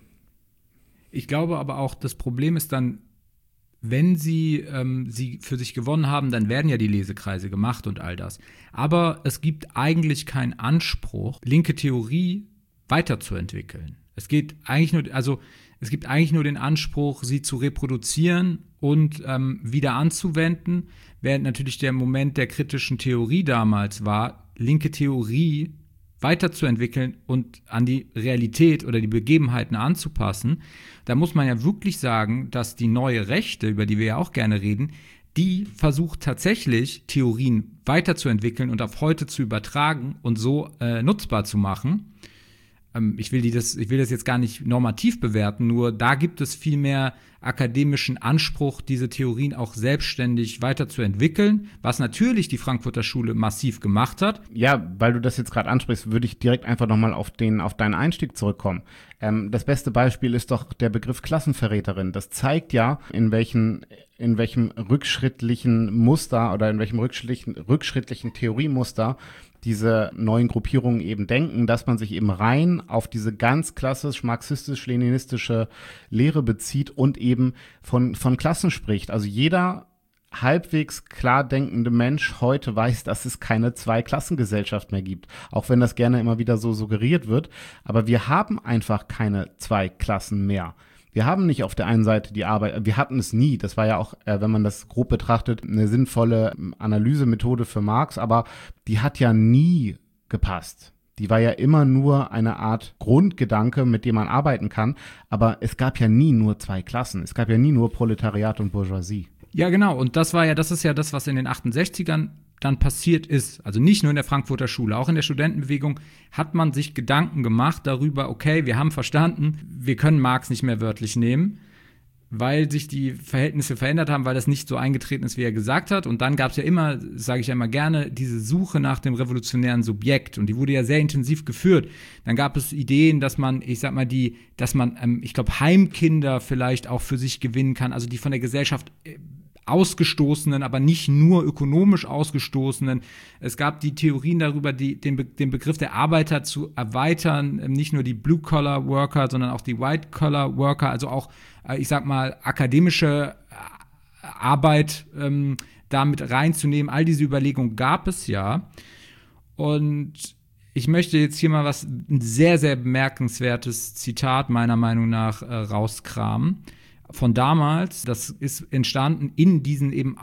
Ich glaube aber auch, das Problem ist dann, wenn sie für sich gewonnen haben, dann werden ja die Lesekreise gemacht und all das. Aber es gibt eigentlich keinen Anspruch, linke Theorie weiterzuentwickeln. Es gibt eigentlich nur den Anspruch, sie zu reproduzieren und wieder anzuwenden, während natürlich der Moment der kritischen Theorie damals war, linke Theorie weiterzuentwickeln und an die Realität oder die Begebenheiten anzupassen. Da muss man ja wirklich sagen, dass die neue Rechte, über die wir ja auch gerne reden, die versucht tatsächlich, Theorien weiterzuentwickeln und auf heute zu übertragen und so nutzbar zu machen. Ich will das jetzt gar nicht normativ bewerten, nur da gibt es viel mehr akademischen Anspruch, diese Theorien auch selbstständig weiterzuentwickeln, was natürlich die Frankfurter Schule massiv gemacht hat.
Ja, weil du das jetzt gerade ansprichst, würde ich direkt einfach nochmal auf deinen Einstieg zurückkommen. Das beste Beispiel ist doch der Begriff Klassenverräterin. Das zeigt ja, in welchem rückschrittlichen Muster oder in welchem rückschrittlichen Theoriemuster diese neuen Gruppierungen eben denken, dass man sich eben rein auf diese ganz klassisch marxistisch-leninistische Lehre bezieht und eben von Klassen spricht. Also jeder halbwegs klar denkende Mensch heute weiß, dass es keine Zweiklassengesellschaft mehr gibt. Auch wenn das gerne immer wieder so suggeriert wird. Aber wir haben einfach keine zwei Klassen mehr. Wir haben nicht auf der einen Seite die Arbeit, wir hatten es nie, das war ja auch, wenn man das grob betrachtet, eine sinnvolle Analysemethode für Marx, aber die hat ja nie gepasst. Die war ja immer nur eine Art Grundgedanke, mit dem man arbeiten kann, aber es gab ja nie nur zwei Klassen, es gab ja nie nur Proletariat und Bourgeoisie.
Ja, genau, und das ist ja das, was in den 68ern dann passiert ist, also nicht nur in der Frankfurter Schule, auch in der Studentenbewegung hat man sich Gedanken gemacht darüber, okay, wir haben verstanden, wir können Marx nicht mehr wörtlich nehmen, weil sich die Verhältnisse verändert haben, weil das nicht so eingetreten ist, wie er gesagt hat. Und dann gab es ja immer, sage ich ja immer gerne, diese Suche nach dem revolutionären Subjekt. Und die wurde ja sehr intensiv geführt. Dann gab es Ideen, dass man, ich glaube, Heimkinder vielleicht auch für sich gewinnen kann, also die von der Gesellschaft Ausgestoßenen, aber nicht nur ökonomisch Ausgestoßenen. Es gab die Theorien darüber, den Begriff der Arbeiter zu erweitern, nicht nur die Blue-Collar-Worker, sondern auch die White-Collar-Worker, also auch, akademische Arbeit damit reinzunehmen. All diese Überlegungen gab es ja. Und ich möchte jetzt hier mal ein sehr, sehr bemerkenswertes Zitat meiner Meinung nach rauskramen. Von damals, das ist entstanden in diesen eben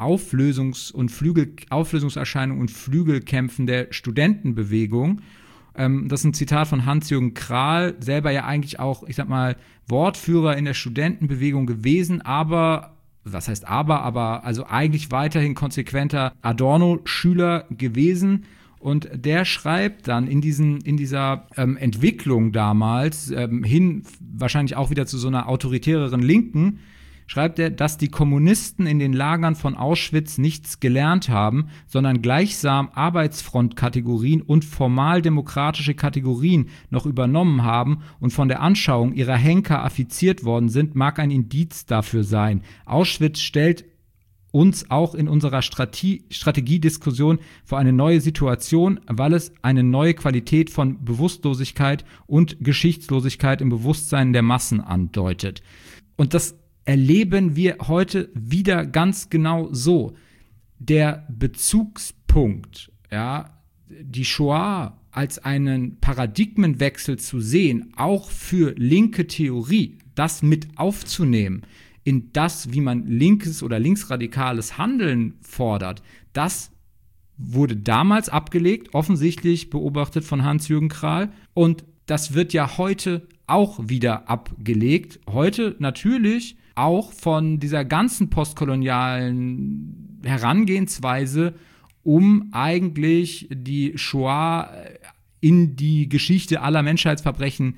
Auflösungserscheinungen und Flügelkämpfen der Studentenbewegung. Das ist ein Zitat von Hans-Jürgen Krahl, selber ja eigentlich auch, Wortführer in der Studentenbewegung gewesen, aber was heißt aber also eigentlich weiterhin konsequenter Adorno-Schüler gewesen. Und der schreibt dann in dieser Entwicklung damals hin, wahrscheinlich auch wieder zu so einer autoritäreren Linken, schreibt er, dass die Kommunisten in den Lagern von Auschwitz nichts gelernt haben, sondern gleichsam Arbeitsfrontkategorien und formaldemokratische Kategorien noch übernommen haben und von der Anschauung ihrer Henker affiziert worden sind, mag ein Indiz dafür sein. Auschwitz stellt uns auch in unserer Strategiediskussion vor eine neue Situation, weil es eine neue Qualität von Bewusstlosigkeit und Geschichtslosigkeit im Bewusstsein der Massen andeutet. Und das erleben wir heute wieder ganz genau so. Der Bezugspunkt, die Shoah als einen Paradigmenwechsel zu sehen, auch für linke Theorie, das mit aufzunehmen, in das, wie man linkes oder linksradikales Handeln fordert, das wurde damals abgelegt, offensichtlich beobachtet von Hans-Jürgen Krahl. Und das wird ja heute auch wieder abgelegt. Heute natürlich auch von dieser ganzen postkolonialen Herangehensweise, um eigentlich die Shoah in die Geschichte aller Menschheitsverbrechen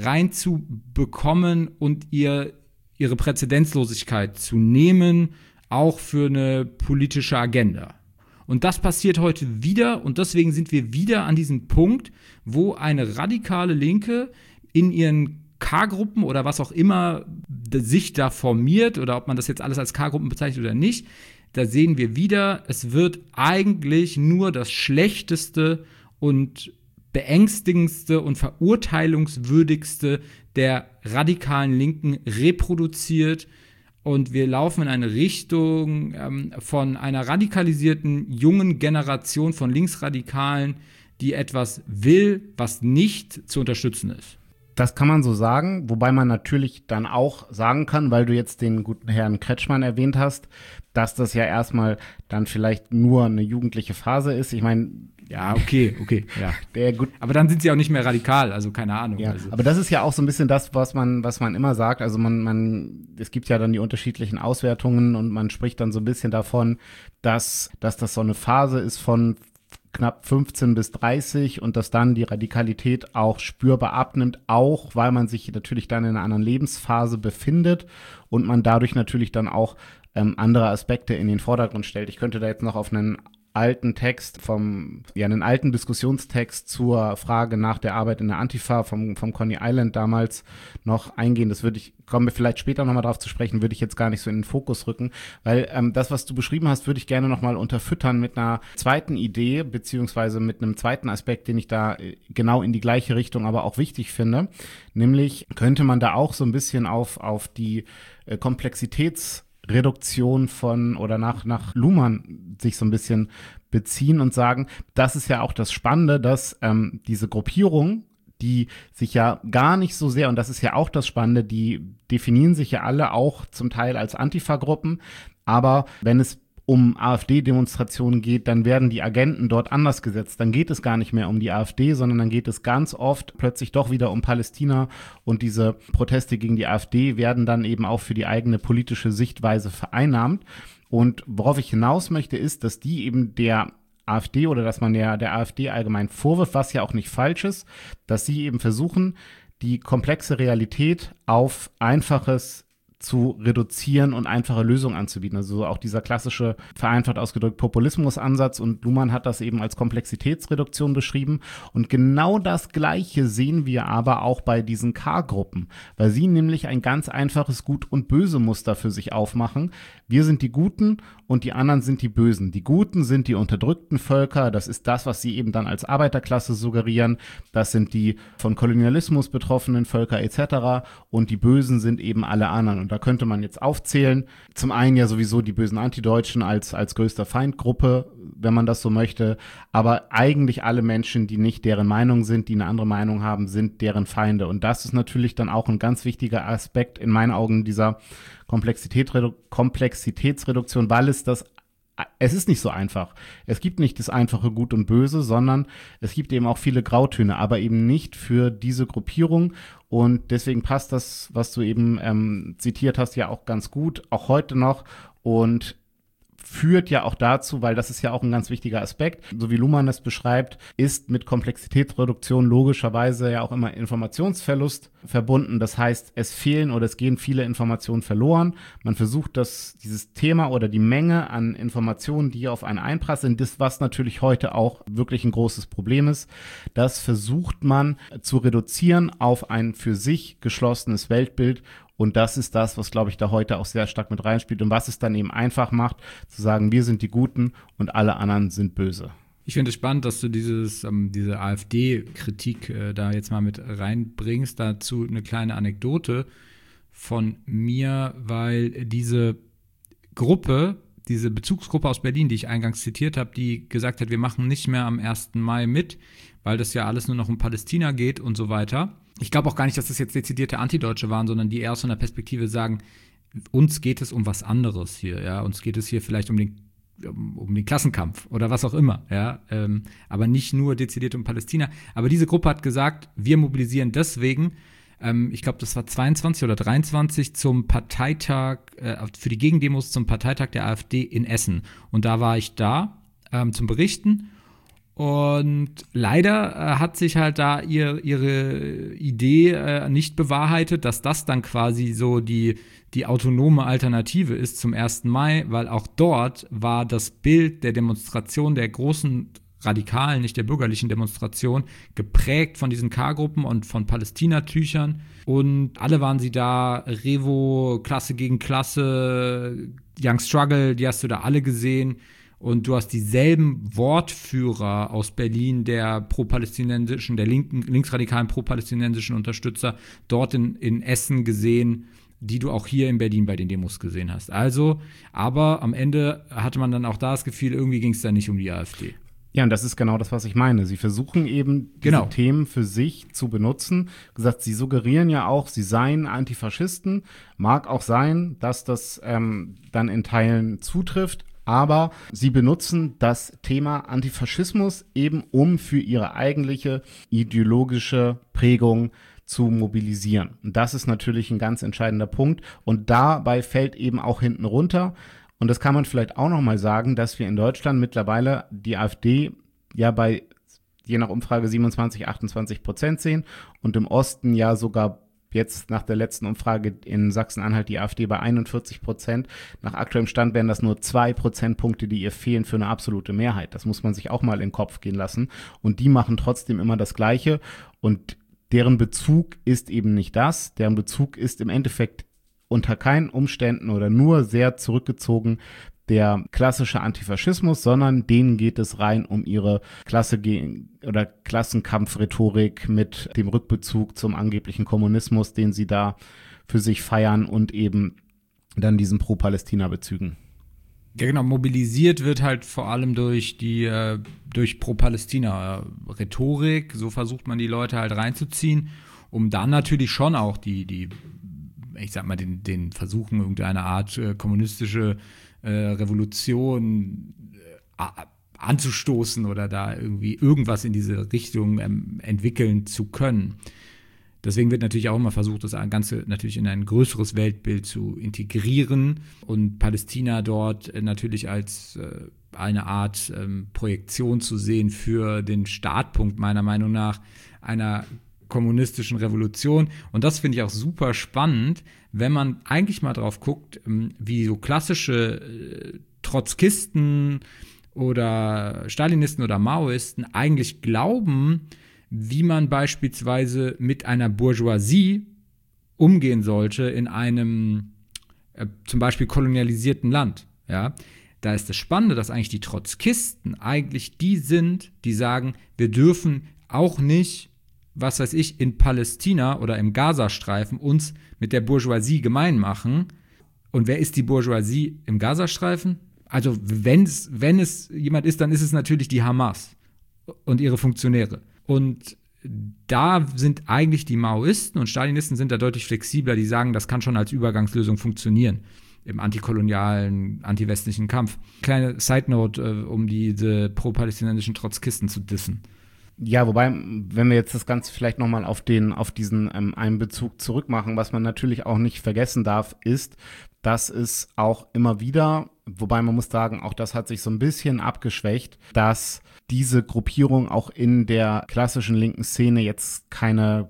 reinzubekommen und ihre Präzedenzlosigkeit zu nehmen, auch für eine politische Agenda. Und das passiert heute wieder und deswegen sind wir wieder an diesem Punkt, wo eine radikale Linke in ihren K-Gruppen oder was auch immer sich da formiert oder ob man das jetzt alles als K-Gruppen bezeichnet oder nicht, da sehen wir wieder, es wird eigentlich nur das Schlechteste und beängstigendste und verurteilungswürdigste der radikalen Linken reproduziert und wir laufen in eine Richtung von einer radikalisierten jungen Generation von Linksradikalen, die etwas will, was nicht zu unterstützen ist.
Das kann man so sagen, wobei man natürlich dann auch sagen kann, weil du jetzt den guten Herrn Kretschmann erwähnt hast, dass das ja erstmal dann vielleicht nur eine jugendliche Phase ist. Ich meine,
ja, okay, ja. Aber dann sind sie auch nicht mehr radikal, also keine Ahnung.
Ja,
also.
Aber das ist ja auch so ein bisschen das, was man immer sagt. Also es gibt ja dann die unterschiedlichen Auswertungen und man spricht dann so ein bisschen davon, dass das so eine Phase ist von knapp 15 bis 30 und dass dann die Radikalität auch spürbar abnimmt, auch weil man sich natürlich dann in einer anderen Lebensphase befindet und man dadurch natürlich dann auch andere Aspekte in den Vordergrund stellt. Ich könnte da jetzt noch auf einen alten Text einen alten Diskussionstext zur Frage nach der Arbeit in der Antifa vom Coney Island damals noch eingehen. Kommen wir vielleicht später nochmal drauf zu sprechen, würde ich jetzt gar nicht so in den Fokus rücken, weil das, was du beschrieben hast, würde ich gerne nochmal unterfüttern mit einer zweiten Idee, beziehungsweise mit einem zweiten Aspekt, den ich da genau in die gleiche Richtung aber auch wichtig finde. Nämlich könnte man da auch so ein bisschen auf die Komplexitätsreduktion oder nach Luhmann sich so ein bisschen beziehen und sagen, das ist ja auch das Spannende, dass diese Gruppierung, die sich ja gar nicht so sehr, und das ist ja auch das Spannende, die definieren sich ja alle auch zum Teil als Antifa-Gruppen, aber wenn es um AfD-Demonstrationen geht, dann werden die Agenten dort anders gesetzt. Dann geht es gar nicht mehr um die AfD, sondern dann geht es ganz oft plötzlich doch wieder um Palästina und diese Proteste gegen die AfD werden dann eben auch für die eigene politische Sichtweise vereinnahmt. Und worauf ich hinaus möchte, ist, dass die eben der AfD oder dass man der AfD allgemein vorwirft, was ja auch nicht falsch ist, dass sie eben versuchen, die komplexe Realität auf Einfaches zu reduzieren und einfache Lösungen anzubieten. Also auch dieser klassische, vereinfacht ausgedrückt, Populismusansatz und Luhmann hat das eben als Komplexitätsreduktion beschrieben und genau das Gleiche sehen wir aber auch bei diesen K-Gruppen, weil sie nämlich ein ganz einfaches Gut- und Böse-Muster für sich aufmachen. Wir sind die Guten und die anderen sind die Bösen. Die Guten sind die unterdrückten Völker, das ist das, was sie eben dann als Arbeiterklasse suggerieren, das sind die von Kolonialismus betroffenen Völker etc. und die Bösen sind eben alle anderen. Und da könnte man jetzt aufzählen, zum einen ja sowieso die bösen Antideutschen als größter Feindgruppe, wenn man das so möchte, aber eigentlich alle Menschen, die nicht deren Meinung sind, die eine andere Meinung haben, sind deren Feinde. Und das ist natürlich dann auch ein ganz wichtiger Aspekt in meinen Augen dieser Komplexitätsreduktion, weil es das es ist nicht so einfach. Es gibt nicht das einfache Gut und Böse, sondern es gibt eben auch viele Grautöne, aber eben nicht für diese Gruppierung. Und deswegen passt das, was du eben zitiert hast, ja auch ganz gut, auch heute noch. Und führt ja auch dazu, weil das ist ja auch ein ganz wichtiger Aspekt, so wie Luhmann es beschreibt, ist mit Komplexitätsreduktion logischerweise ja auch immer Informationsverlust verbunden. Das heißt, es fehlen oder es gehen viele Informationen verloren. Man versucht, dieses Thema oder die Menge an Informationen, die auf einen einprasseln, das, was natürlich heute auch wirklich ein großes Problem ist, das versucht man zu reduzieren auf ein für sich geschlossenes Weltbild. Und das ist das, was, glaube ich, da heute auch sehr stark mit reinspielt und was es dann eben einfach macht, zu sagen, wir sind die Guten und alle anderen sind böse.
Ich finde es spannend, dass du diese AfD-Kritik da jetzt mal mit reinbringst. Dazu eine kleine Anekdote von mir, weil diese Gruppe, diese Bezugsgruppe aus Berlin, die ich eingangs zitiert habe, die gesagt hat, wir machen nicht mehr am 1. Mai mit, weil das ja alles nur noch um Palästina geht und so weiter. Ich glaube auch gar nicht, dass das jetzt dezidierte Antideutsche waren, sondern die eher aus einer Perspektive sagen, uns geht es um was anderes hier, ja, uns geht es hier vielleicht um den Klassenkampf oder was auch immer, ja, aber nicht nur dezidiert um Palästina. Aber diese Gruppe hat gesagt, wir mobilisieren deswegen, ich glaube, das war 22 oder 23 zum Parteitag, für die Gegendemos zum Parteitag der AfD in Essen. Und da war ich da zum Berichten. Und leider hat sich halt da ihre Idee nicht bewahrheitet, dass das dann quasi so die autonome Alternative ist zum 1. Mai, weil auch dort war das Bild der Demonstration, der großen radikalen, nicht der bürgerlichen Demonstration, geprägt von diesen K-Gruppen und von Palästinatüchern. Und alle waren sie da, Revo, Klasse gegen Klasse, Young Struggle, die hast du da alle gesehen. Und du hast dieselben Wortführer aus Berlin, der pro-palästinensischen, der linksradikalen pro-palästinensischen Unterstützer dort in Essen gesehen, die du auch hier in Berlin bei den Demos gesehen hast. Also, aber am Ende hatte man dann auch da das Gefühl, irgendwie ging es da nicht um die AfD.
Ja, und das ist genau das, was ich meine. Sie versuchen eben, diese Themen für sich zu benutzen. Wie gesagt, sie suggerieren ja auch, sie seien Antifaschisten. Mag auch sein, dass das dann in Teilen zutrifft. Aber sie benutzen das Thema Antifaschismus eben, um für ihre eigentliche ideologische Prägung zu mobilisieren. Und das ist natürlich ein ganz entscheidender Punkt. Und dabei fällt eben auch hinten runter, und das kann man vielleicht auch noch mal sagen, dass wir in Deutschland mittlerweile die AfD ja bei, je nach Umfrage, 27-28% sehen und im Osten ja sogar jetzt nach der letzten Umfrage in Sachsen-Anhalt die AfD bei 41%. Nach aktuellem Stand wären das nur 2 Prozentpunkte, die ihr fehlen für eine absolute Mehrheit. Das muss man sich auch mal in den Kopf gehen lassen. Und die machen trotzdem immer das Gleiche. Und deren Bezug ist eben nicht das. Deren Bezug ist im Endeffekt unter keinen Umständen oder nur sehr zurückgezogen der klassische Antifaschismus, sondern denen geht es rein um ihre oder Klassenkampfrhetorik mit dem Rückbezug zum angeblichen Kommunismus, den sie da für sich feiern und eben dann diesen Pro-Palästina-Bezügen.
Ja, genau, mobilisiert wird halt vor allem durch Pro-Palästina-Rhetorik. So versucht man die Leute halt reinzuziehen, um dann natürlich schon auch den Versuchen, irgendeine Art kommunistische Revolution anzustoßen oder da irgendwie irgendwas in diese Richtung entwickeln zu können. Deswegen wird natürlich auch immer versucht, das Ganze natürlich in ein größeres Weltbild zu integrieren und Palästina dort natürlich als eine Art Projektion zu sehen für den Startpunkt meiner Meinung nach einer kommunistischen Revolution. Und das finde ich auch super spannend, wenn man eigentlich mal drauf guckt, wie so klassische Trotzkisten oder Stalinisten oder Maoisten eigentlich glauben, wie man beispielsweise mit einer Bourgeoisie umgehen sollte in einem zum Beispiel kolonialisierten Land. Ja? Da ist das Spannende, dass eigentlich die Trotzkisten eigentlich die sind, die sagen, wir dürfen auch nicht, was weiß ich, in Palästina oder im Gazastreifen uns mit der Bourgeoisie gemein machen. Und wer ist die Bourgeoisie im Gazastreifen? Also wenn es jemand ist, dann ist es natürlich die Hamas und ihre Funktionäre. Und da sind eigentlich die Maoisten und Stalinisten sind da deutlich flexibler, die sagen, das kann schon als Übergangslösung funktionieren. im antikolonialen, antiwestlichen Kampf. Kleine Side-Note, um diese pro-palästinensischen Trotzkisten zu dissen.
Ja, wobei, wenn wir jetzt das Ganze vielleicht nochmal auf diesen einen Bezug zurückmachen, was man natürlich auch nicht vergessen darf, ist, dass es auch immer wieder, wobei man muss sagen, auch das hat sich so ein bisschen abgeschwächt, dass diese Gruppierung auch in der klassischen linken Szene jetzt keine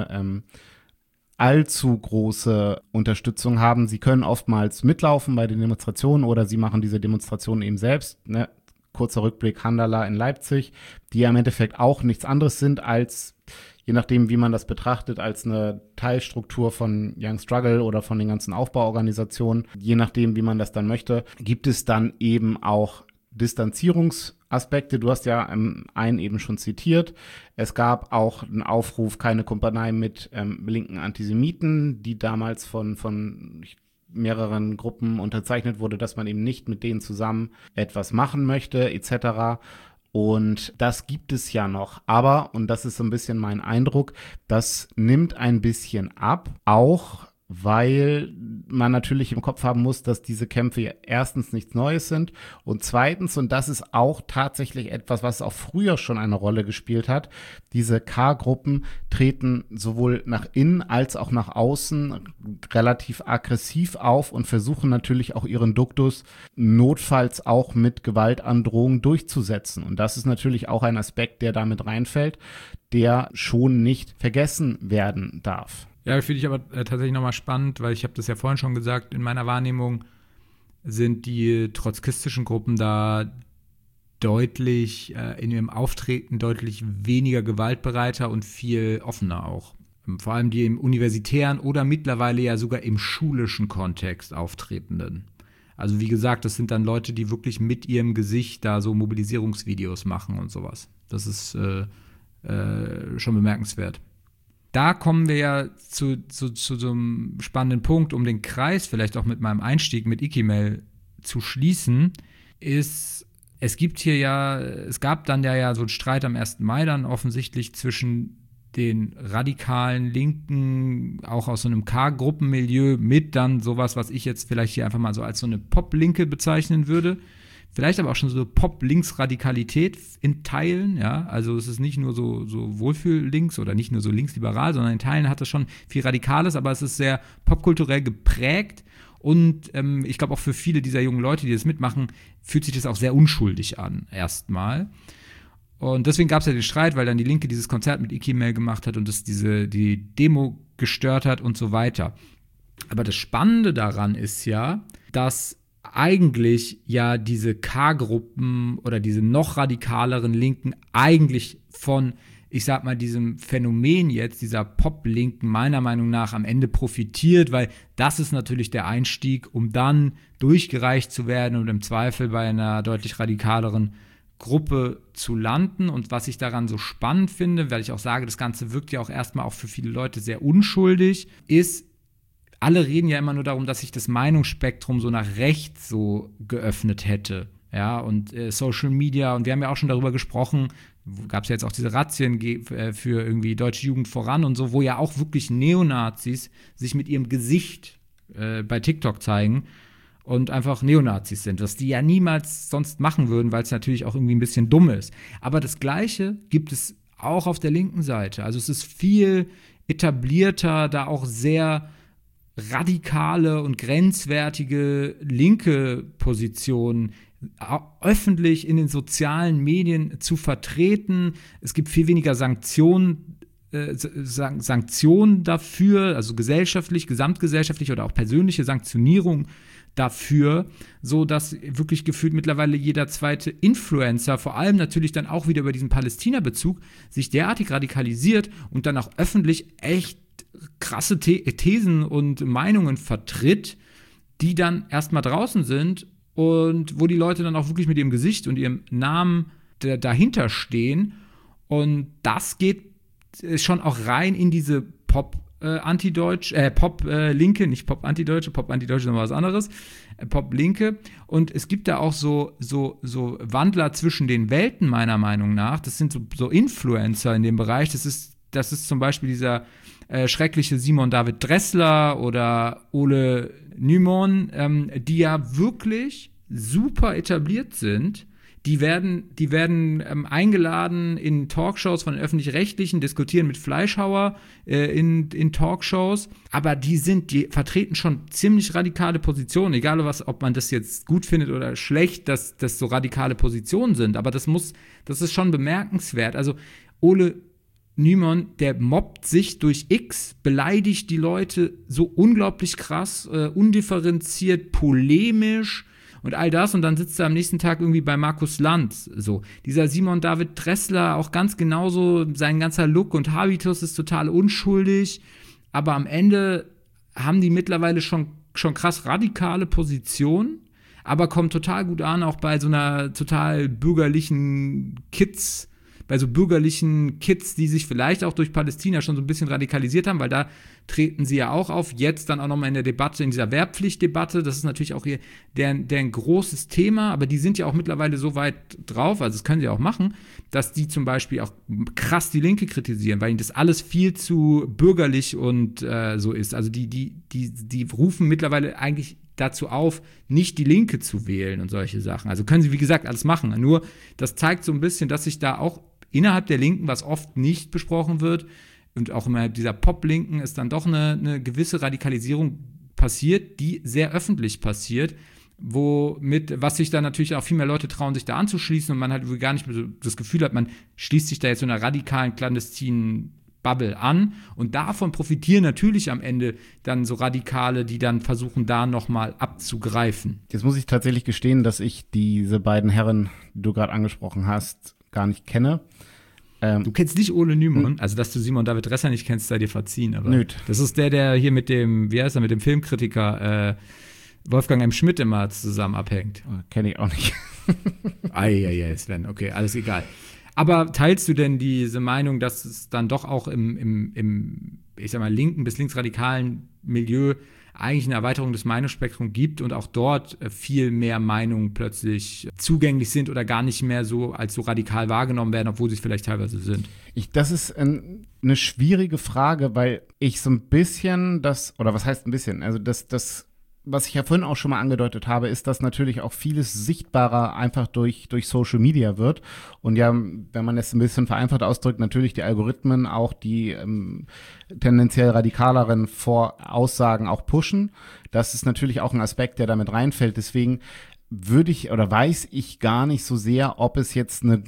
allzu große Unterstützung haben. Sie können oftmals mitlaufen bei den Demonstrationen oder sie machen diese Demonstrationen eben selbst, ne? Kurzer Rückblick, Handala in Leipzig, die ja im Endeffekt auch nichts anderes sind als, je nachdem, wie man das betrachtet, als eine Teilstruktur von Young Struggle oder von den ganzen Aufbauorganisationen. Je nachdem, wie man das dann möchte, gibt es dann eben auch Distanzierungsaspekte. Du hast ja einen eben schon zitiert. Es gab auch einen Aufruf, keine Kumpanei mit linken Antisemiten, die damals von mehreren Gruppen unterzeichnet wurde, dass man eben nicht mit denen zusammen etwas machen möchte, etc. Und das gibt es ja noch. Aber, und das ist so ein bisschen mein Eindruck, das nimmt ein bisschen ab, auch weil man natürlich im Kopf haben muss, dass diese Kämpfe erstens nichts Neues sind und zweitens, und das ist auch tatsächlich etwas, was auch früher schon eine Rolle gespielt hat, diese K-Gruppen treten sowohl nach innen als auch nach außen relativ aggressiv auf und versuchen natürlich auch ihren Duktus notfalls auch mit Gewaltandrohung durchzusetzen. Und das ist natürlich auch ein Aspekt, der damit reinfällt, der schon nicht vergessen werden darf.
Ja, finde ich aber tatsächlich nochmal spannend, weil ich habe das ja vorhin schon gesagt, in meiner Wahrnehmung sind die trotzkistischen Gruppen da deutlich in ihrem Auftreten deutlich weniger gewaltbereiter und viel offener auch. Vor allem die im universitären oder mittlerweile ja sogar im schulischen Kontext auftretenden. Also wie gesagt, das sind dann Leute, die wirklich mit ihrem Gesicht da so Mobilisierungsvideos machen und sowas. Das ist schon bemerkenswert. Da kommen wir ja zu so einem spannenden Punkt, um den Kreis vielleicht auch mit meinem Einstieg mit Ikimel zu schließen, es gab dann ja so einen Streit am 1. Mai dann offensichtlich zwischen den radikalen Linken, auch aus so einem K-Gruppenmilieu, mit dann sowas, was ich jetzt vielleicht hier einfach mal so als so eine Pop-Linke bezeichnen würde. Vielleicht aber auch schon so Pop-Links-Radikalität in Teilen, ja. Also es ist nicht nur so Wohlfühl-Links oder nicht nur so linksliberal, sondern in Teilen hat es schon viel Radikales, aber es ist sehr popkulturell geprägt und ich glaube auch für viele dieser jungen Leute, die das mitmachen, fühlt sich das auch sehr unschuldig an, erstmal. Und deswegen gab es ja den Streit, weil dann die Linke dieses Konzert mit Ikimel gemacht hat und das die Demo gestört hat und so weiter. Aber das Spannende daran ist ja, dass eigentlich ja diese K-Gruppen oder diese noch radikaleren Linken eigentlich von, ich sag mal, diesem Phänomen jetzt, dieser Pop-Linken meiner Meinung nach am Ende profitiert, weil das ist natürlich der Einstieg, um dann durchgereicht zu werden und im Zweifel bei einer deutlich radikaleren Gruppe zu landen. Und was ich daran so spannend finde, weil ich auch sage, das Ganze wirkt ja auch erstmal auch für viele Leute sehr unschuldig, ist, alle reden ja immer nur darum, dass sich das Meinungsspektrum so nach rechts so geöffnet hätte. Ja, und Social Media, und wir haben ja auch schon darüber gesprochen, gab es ja jetzt auch diese Razzien für irgendwie deutsche Jugend voran und so, wo ja auch wirklich Neonazis sich mit ihrem Gesicht bei TikTok zeigen und einfach Neonazis sind, was die ja niemals sonst machen würden, weil es natürlich auch irgendwie ein bisschen dumm ist. Aber das Gleiche gibt es auch auf der linken Seite. Also es ist viel etablierter, da auch sehr radikale und grenzwertige linke Positionen öffentlich in den sozialen Medien zu vertreten. Es gibt viel weniger Sanktionen dafür, also gesellschaftlich, gesamtgesellschaftlich oder auch persönliche Sanktionierung dafür, so dass wirklich gefühlt mittlerweile jeder zweite Influencer, vor allem natürlich dann auch wieder über diesen Palästina-Bezug, sich derartig radikalisiert und dann auch öffentlich echt krasse Thesen und Meinungen vertritt, die dann erstmal draußen sind und wo die Leute dann auch wirklich mit ihrem Gesicht und ihrem Namen dahinter stehen. Und das geht schon auch rein in diese Pop-Linke, nicht Pop-Antideutsche, Pop-Antideutsche ist nochmal was anderes, Pop-Linke. Und es gibt da auch so Wandler zwischen den Welten, meiner Meinung nach. Das sind so Influencer in dem Bereich. Das ist zum Beispiel dieser schreckliche Simon David Dressler oder Ole Nymon, die ja wirklich super etabliert sind. Die werden eingeladen in Talkshows von den Öffentlich-Rechtlichen, diskutieren mit Fleischhauer in Talkshows. Aber die vertreten schon ziemlich radikale Positionen. Egal, ob man das jetzt gut findet oder schlecht, dass das so radikale Positionen sind. Aber das ist schon bemerkenswert. Also Ole Nymon, der mobbt sich durch X, beleidigt die Leute so unglaublich krass, undifferenziert, polemisch und all das, und dann sitzt er am nächsten Tag irgendwie bei Markus Lanz. So. Dieser Simon David Tressler auch ganz genauso, sein ganzer Look und Habitus ist total unschuldig, aber am Ende haben die mittlerweile schon krass radikale Positionen, aber kommt total gut an, auch bei so einer total bürgerlichen bei so bürgerlichen Kids, die sich vielleicht auch durch Palästina schon so ein bisschen radikalisiert haben, weil da treten sie ja auch auf, jetzt dann auch nochmal in der Debatte, in dieser Wehrpflichtdebatte, das ist natürlich auch hier deren großes Thema, aber die sind ja auch mittlerweile so weit drauf, also das können sie auch machen, dass die zum Beispiel auch krass die Linke kritisieren, weil ihnen das alles viel zu bürgerlich und so ist. Also die rufen mittlerweile eigentlich dazu auf, nicht die Linke zu wählen und solche Sachen. Also können sie, wie gesagt, alles machen. Nur, das zeigt so ein bisschen, dass sich da auch innerhalb der Linken, was oft nicht besprochen wird, und auch innerhalb dieser Pop-Linken ist dann doch eine gewisse Radikalisierung passiert, die sehr öffentlich passiert, was sich dann natürlich auch viel mehr Leute trauen, sich da anzuschließen, und man halt gar nicht mehr so das Gefühl hat, man schließt sich da jetzt so einer radikalen, clandestinen Bubble an, und davon profitieren natürlich am Ende dann so Radikale, die dann versuchen, da nochmal abzugreifen.
Jetzt muss ich tatsächlich gestehen, dass ich diese beiden Herren, die du gerade angesprochen hast, gar nicht kenne.
Du kennst nicht Ole Nymon, also dass du Simon David Tressler nicht kennst, sei dir verziehen. Aber
Nöt.
Das ist der hier mit dem, wie heißt er, mit dem Filmkritiker Wolfgang M. Schmidt immer zusammen abhängt.
Kenne ich auch nicht.
Sven, okay, alles egal. Aber teilst du denn diese Meinung, dass es dann doch auch im ich sag mal, linken bis linksradikalen Milieu eigentlich eine Erweiterung des Meinungsspektrums gibt und auch dort viel mehr Meinungen plötzlich zugänglich sind oder gar nicht mehr so als so radikal wahrgenommen werden, obwohl sie es vielleicht teilweise sind?
Das ist eine schwierige Frage, weil ich so ein bisschen oder was heißt ein bisschen, also das was ich ja vorhin auch schon mal angedeutet habe, ist, dass natürlich auch vieles sichtbarer einfach durch Social Media wird. Und ja, wenn man es ein bisschen vereinfacht ausdrückt, natürlich die Algorithmen auch die tendenziell radikaleren Voraussagen auch pushen. Das ist natürlich auch ein Aspekt, der damit reinfällt. Deswegen weiß ich gar nicht so sehr, ob es jetzt eine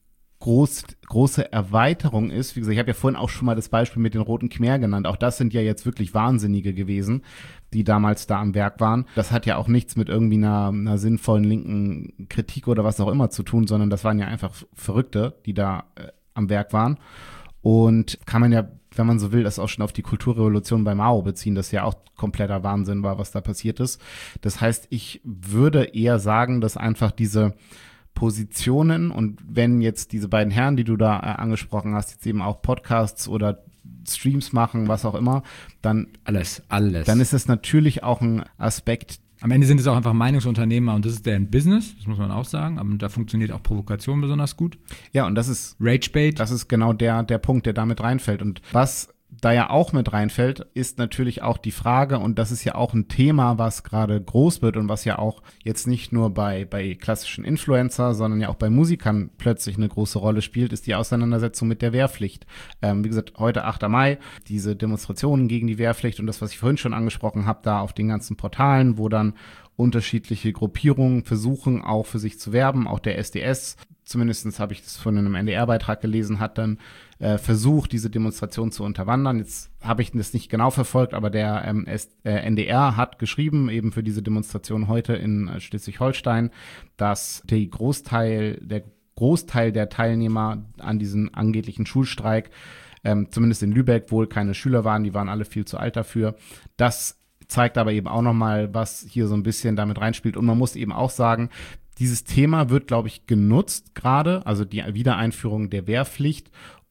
große Erweiterung ist. Wie gesagt, ich habe ja vorhin auch schon mal das Beispiel mit den Roten Khmer genannt. Auch das sind ja jetzt wirklich Wahnsinnige gewesen, die damals da am Werk waren. Das hat ja auch nichts mit irgendwie einer sinnvollen linken Kritik oder was auch immer zu tun, sondern das waren ja einfach Verrückte, die da am Werk waren. Und kann man ja, wenn man so will, das auch schon auf die Kulturrevolution bei Mao beziehen, das ja auch kompletter Wahnsinn war, was da passiert ist. Das heißt, ich würde eher sagen, dass einfach diese Positionen, und wenn jetzt diese beiden Herren, die du da angesprochen hast, jetzt eben auch Podcasts oder Streams machen, was auch immer, dann
alles.
Dann ist es natürlich auch ein Aspekt.
Am Ende sind es auch einfach Meinungsunternehmer, und das ist deren Business, das muss man auch sagen, aber da funktioniert auch Provokation besonders gut.
Ja, und das ist
Ragebait.
Das ist genau der Punkt, der damit reinfällt. Und was da ja auch mit reinfällt, ist natürlich auch die Frage, und das ist ja auch ein Thema, was gerade groß wird und was ja auch jetzt nicht nur bei klassischen Influencer, sondern ja auch bei Musikern plötzlich eine große Rolle spielt, ist die Auseinandersetzung mit der Wehrpflicht. Wie gesagt, heute 8. Mai, diese Demonstrationen gegen die Wehrpflicht und das, was ich vorhin schon angesprochen habe, da auf den ganzen Portalen, wo dann unterschiedliche Gruppierungen versuchen, auch für sich zu werben, auch der SDS, zumindest habe ich das von einem NDR-Beitrag gelesen, hat dann versucht, diese Demonstration zu unterwandern. Jetzt habe ich das nicht genau verfolgt, aber der NDR hat geschrieben, eben für diese Demonstration heute in Schleswig-Holstein, dass der Großteil der Teilnehmer an diesem angeblichen Schulstreik, zumindest in Lübeck, wohl keine Schüler waren, die waren alle viel zu alt dafür. Das zeigt aber eben auch nochmal, was hier so ein bisschen damit reinspielt. Und man muss eben auch sagen, dieses Thema wird, glaube ich, genutzt gerade, also die Wiedereinführung der Wehrpflicht,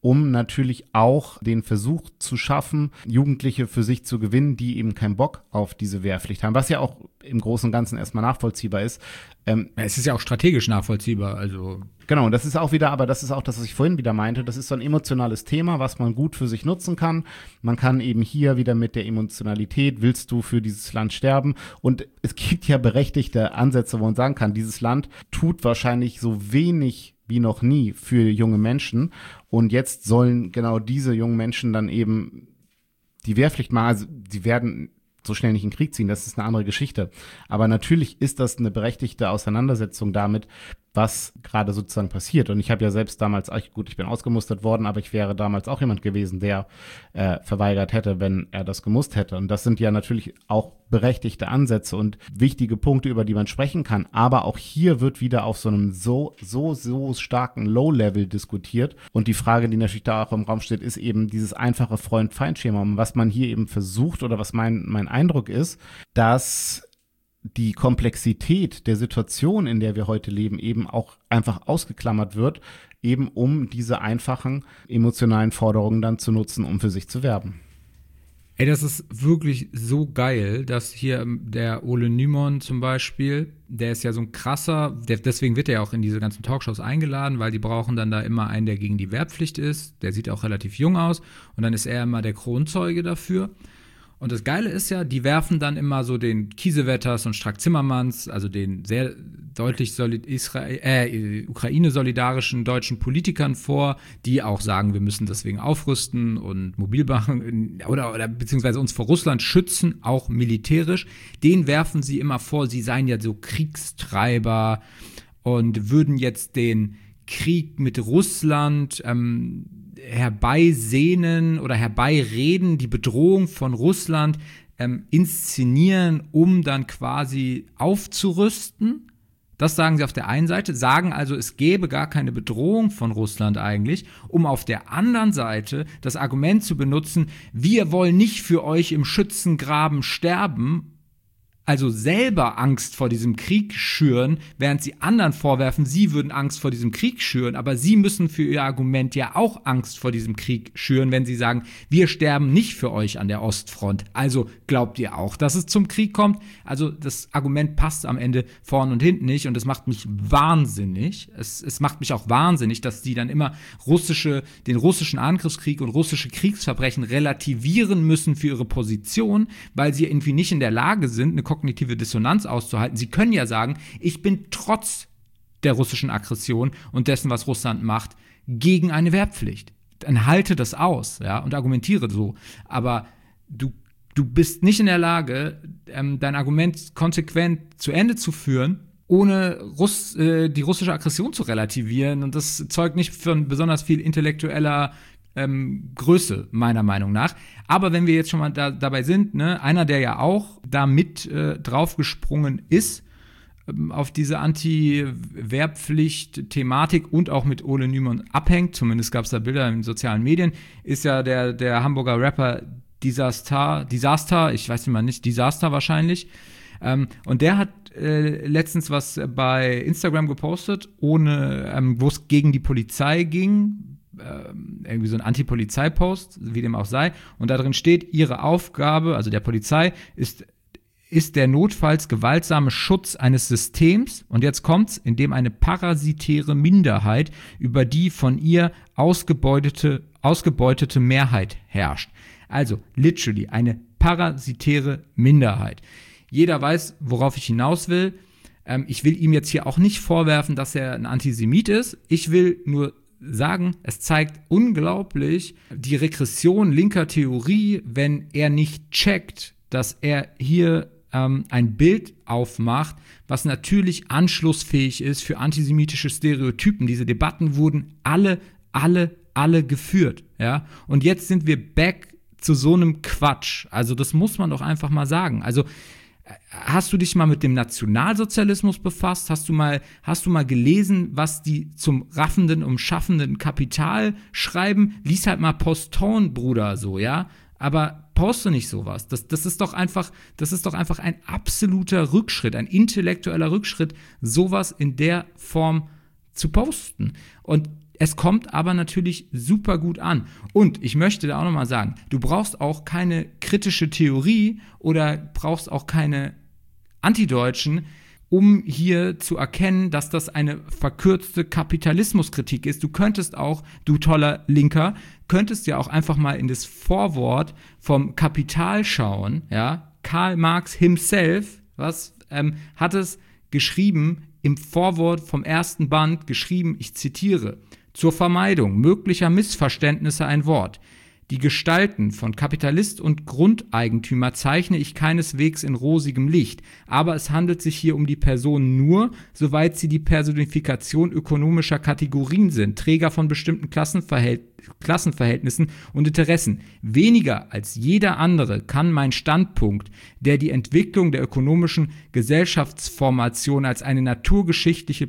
um natürlich auch den Versuch zu schaffen, Jugendliche für sich zu gewinnen, die eben keinen Bock auf diese Wehrpflicht haben, was ja auch im Großen und Ganzen erstmal nachvollziehbar ist.
Es ist ja auch strategisch nachvollziehbar, also.
Genau, das ist auch wieder, aber das ist auch das, was ich vorhin wieder meinte, das ist so ein emotionales Thema, was man gut für sich nutzen kann. Man kann eben hier wieder mit der Emotionalität, willst du für dieses Land sterben? Und es gibt ja berechtigte Ansätze, wo man sagen kann, dieses Land tut wahrscheinlich so wenig wie noch nie für junge Menschen. Und jetzt sollen genau diese jungen Menschen dann eben die Wehrpflicht machen. Also sie werden so schnell nicht in den Krieg ziehen, das ist eine andere Geschichte. Aber natürlich ist das eine berechtigte Auseinandersetzung damit, was gerade sozusagen passiert. Und ich habe ja selbst damals, gut, ich bin ausgemustert worden, aber ich wäre damals auch jemand gewesen, der verweigert hätte, wenn er das gemusst hätte. Und das sind ja natürlich auch berechtigte Ansätze und wichtige Punkte, über die man sprechen kann. Aber auch hier wird wieder auf so einem so starken Low-Level diskutiert. Und die Frage, die natürlich da auch im Raum steht, ist eben dieses einfache Freund-Feind-Schema. Und was man hier eben versucht oder was mein Eindruck ist, dass die Komplexität der Situation, in der wir heute leben, eben auch einfach ausgeklammert wird, eben um diese einfachen emotionalen Forderungen dann zu nutzen, um für sich zu werben.
Ey, das ist wirklich so geil, dass hier der Ole Nymon zum Beispiel, der ist ja so ein krasser, deswegen wird er ja auch in diese ganzen Talkshows eingeladen, weil die brauchen dann da immer einen, der gegen die Wehrpflicht ist, der sieht auch relativ jung aus und dann ist er immer der Kronzeuge dafür. Und das Geile ist ja, die werfen dann immer so den Kiesewetters und Strack-Zimmermanns, also den sehr deutlich Ukraine-solidarischen deutschen Politikern vor, die auch sagen, wir müssen deswegen aufrüsten und mobil machen oder beziehungsweise uns vor Russland schützen, auch militärisch. Den werfen sie immer vor, sie seien ja so Kriegstreiber und würden jetzt den Krieg mit Russland herbeisehnen oder herbeireden, die Bedrohung von Russland inszenieren, um dann quasi aufzurüsten. Das sagen sie auf der einen Seite, sagen also, es gäbe gar keine Bedrohung von Russland eigentlich, um auf der anderen Seite das Argument zu benutzen, wir wollen nicht für euch im Schützengraben sterben, also selber Angst vor diesem Krieg schüren, während sie anderen vorwerfen, sie würden Angst vor diesem Krieg schüren, aber sie müssen für ihr Argument ja auch Angst vor diesem Krieg schüren, wenn sie sagen, wir sterben nicht für euch an der Ostfront. Also glaubt ihr auch, dass es zum Krieg kommt? Also das Argument passt am Ende vorn und hinten nicht und das macht mich wahnsinnig. Es macht mich auch wahnsinnig, dass die dann immer den russischen Angriffskrieg und russische Kriegsverbrechen relativieren müssen für ihre Position, weil sie irgendwie nicht in der Lage sind, eine kognitive Dissonanz auszuhalten. Sie können ja sagen, ich bin trotz der russischen Aggression und dessen, was Russland macht, gegen eine Wehrpflicht. Dann halte das aus, ja, und argumentiere so. Aber du bist nicht in der Lage, dein Argument konsequent zu Ende zu führen, ohne die russische Aggression zu relativieren. Und das zeugt nicht von besonders viel intellektueller Größe, meiner Meinung nach. Aber wenn wir jetzt schon mal dabei sind, ne, einer, der ja auch da mit draufgesprungen ist, auf diese Anti-Wehrpflicht-Thematik und auch mit Ole Nymon abhängt, zumindest gab es da Bilder in sozialen Medien, ist ja der Hamburger Rapper Disaster, ich weiß nicht, Disaster wahrscheinlich. Und der hat letztens was bei Instagram gepostet, wo es gegen die Polizei ging, irgendwie so ein Anti-Polizei-Post, wie dem auch sei. Und da drin steht, ihre Aufgabe, also der Polizei, ist der notfalls gewaltsame Schutz eines Systems, und jetzt kommt's, in dem eine parasitäre Minderheit über die von ihr ausgebeutete Mehrheit herrscht. Also literally eine parasitäre Minderheit. Jeder weiß, worauf ich hinaus will. Ich will ihm jetzt hier auch nicht vorwerfen, dass er ein Antisemit ist. Ich will nur sagen, es zeigt unglaublich die Regression linker Theorie, wenn er nicht checkt, dass er hier ein Bild aufmacht, was natürlich anschlussfähig ist für antisemitische Stereotypen. Diese Debatten wurden alle geführt, ja. Und jetzt sind wir back zu so einem Quatsch. Also das muss man doch einfach mal sagen. Also hast du dich mal mit dem Nationalsozialismus befasst? Hast du mal gelesen, was die zum raffenden, umschaffenden Kapital schreiben? Lies halt mal Poston, Bruder, so, ja? Aber poste nicht sowas. Das ist doch einfach ein absoluter Rückschritt, ein intellektueller Rückschritt, sowas in der Form zu posten. Und Es kommt aber natürlich super gut an. Und ich möchte da auch nochmal sagen, du brauchst auch keine kritische Theorie oder brauchst auch keine Antideutschen, um hier zu erkennen, dass das eine verkürzte Kapitalismuskritik ist. Du könntest auch, du toller Linker, könntest ja auch einfach mal in das Vorwort vom Kapital schauen. Ja? Karl Marx himself, hat es geschrieben, im Vorwort vom ersten Band geschrieben, ich zitiere: Zur Vermeidung möglicher Missverständnisse ein Wort. Die Gestalten von Kapitalist und Grundeigentümer zeichne ich keineswegs in rosigem Licht, aber es handelt sich hier um die Personen nur, soweit sie die Personifikation ökonomischer Kategorien sind, Träger von bestimmten Klassenverhältnissen und Interessen. Weniger als jeder andere kann mein Standpunkt, der die Entwicklung der ökonomischen Gesellschaftsformation als einen naturgeschichtlichen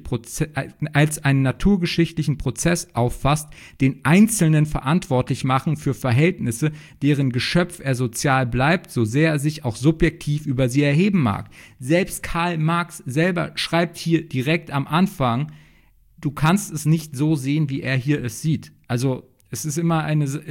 Prozess auffasst, den Einzelnen verantwortlich machen für Verhältnisse, deren Geschöpf er sozial bleibt, so sehr er sich auch subjektiv über sie erheben mag. Selbst Karl Marx selber schreibt hier direkt am Anfang, du kannst es nicht so sehen, wie er hier es sieht. Also es ist immer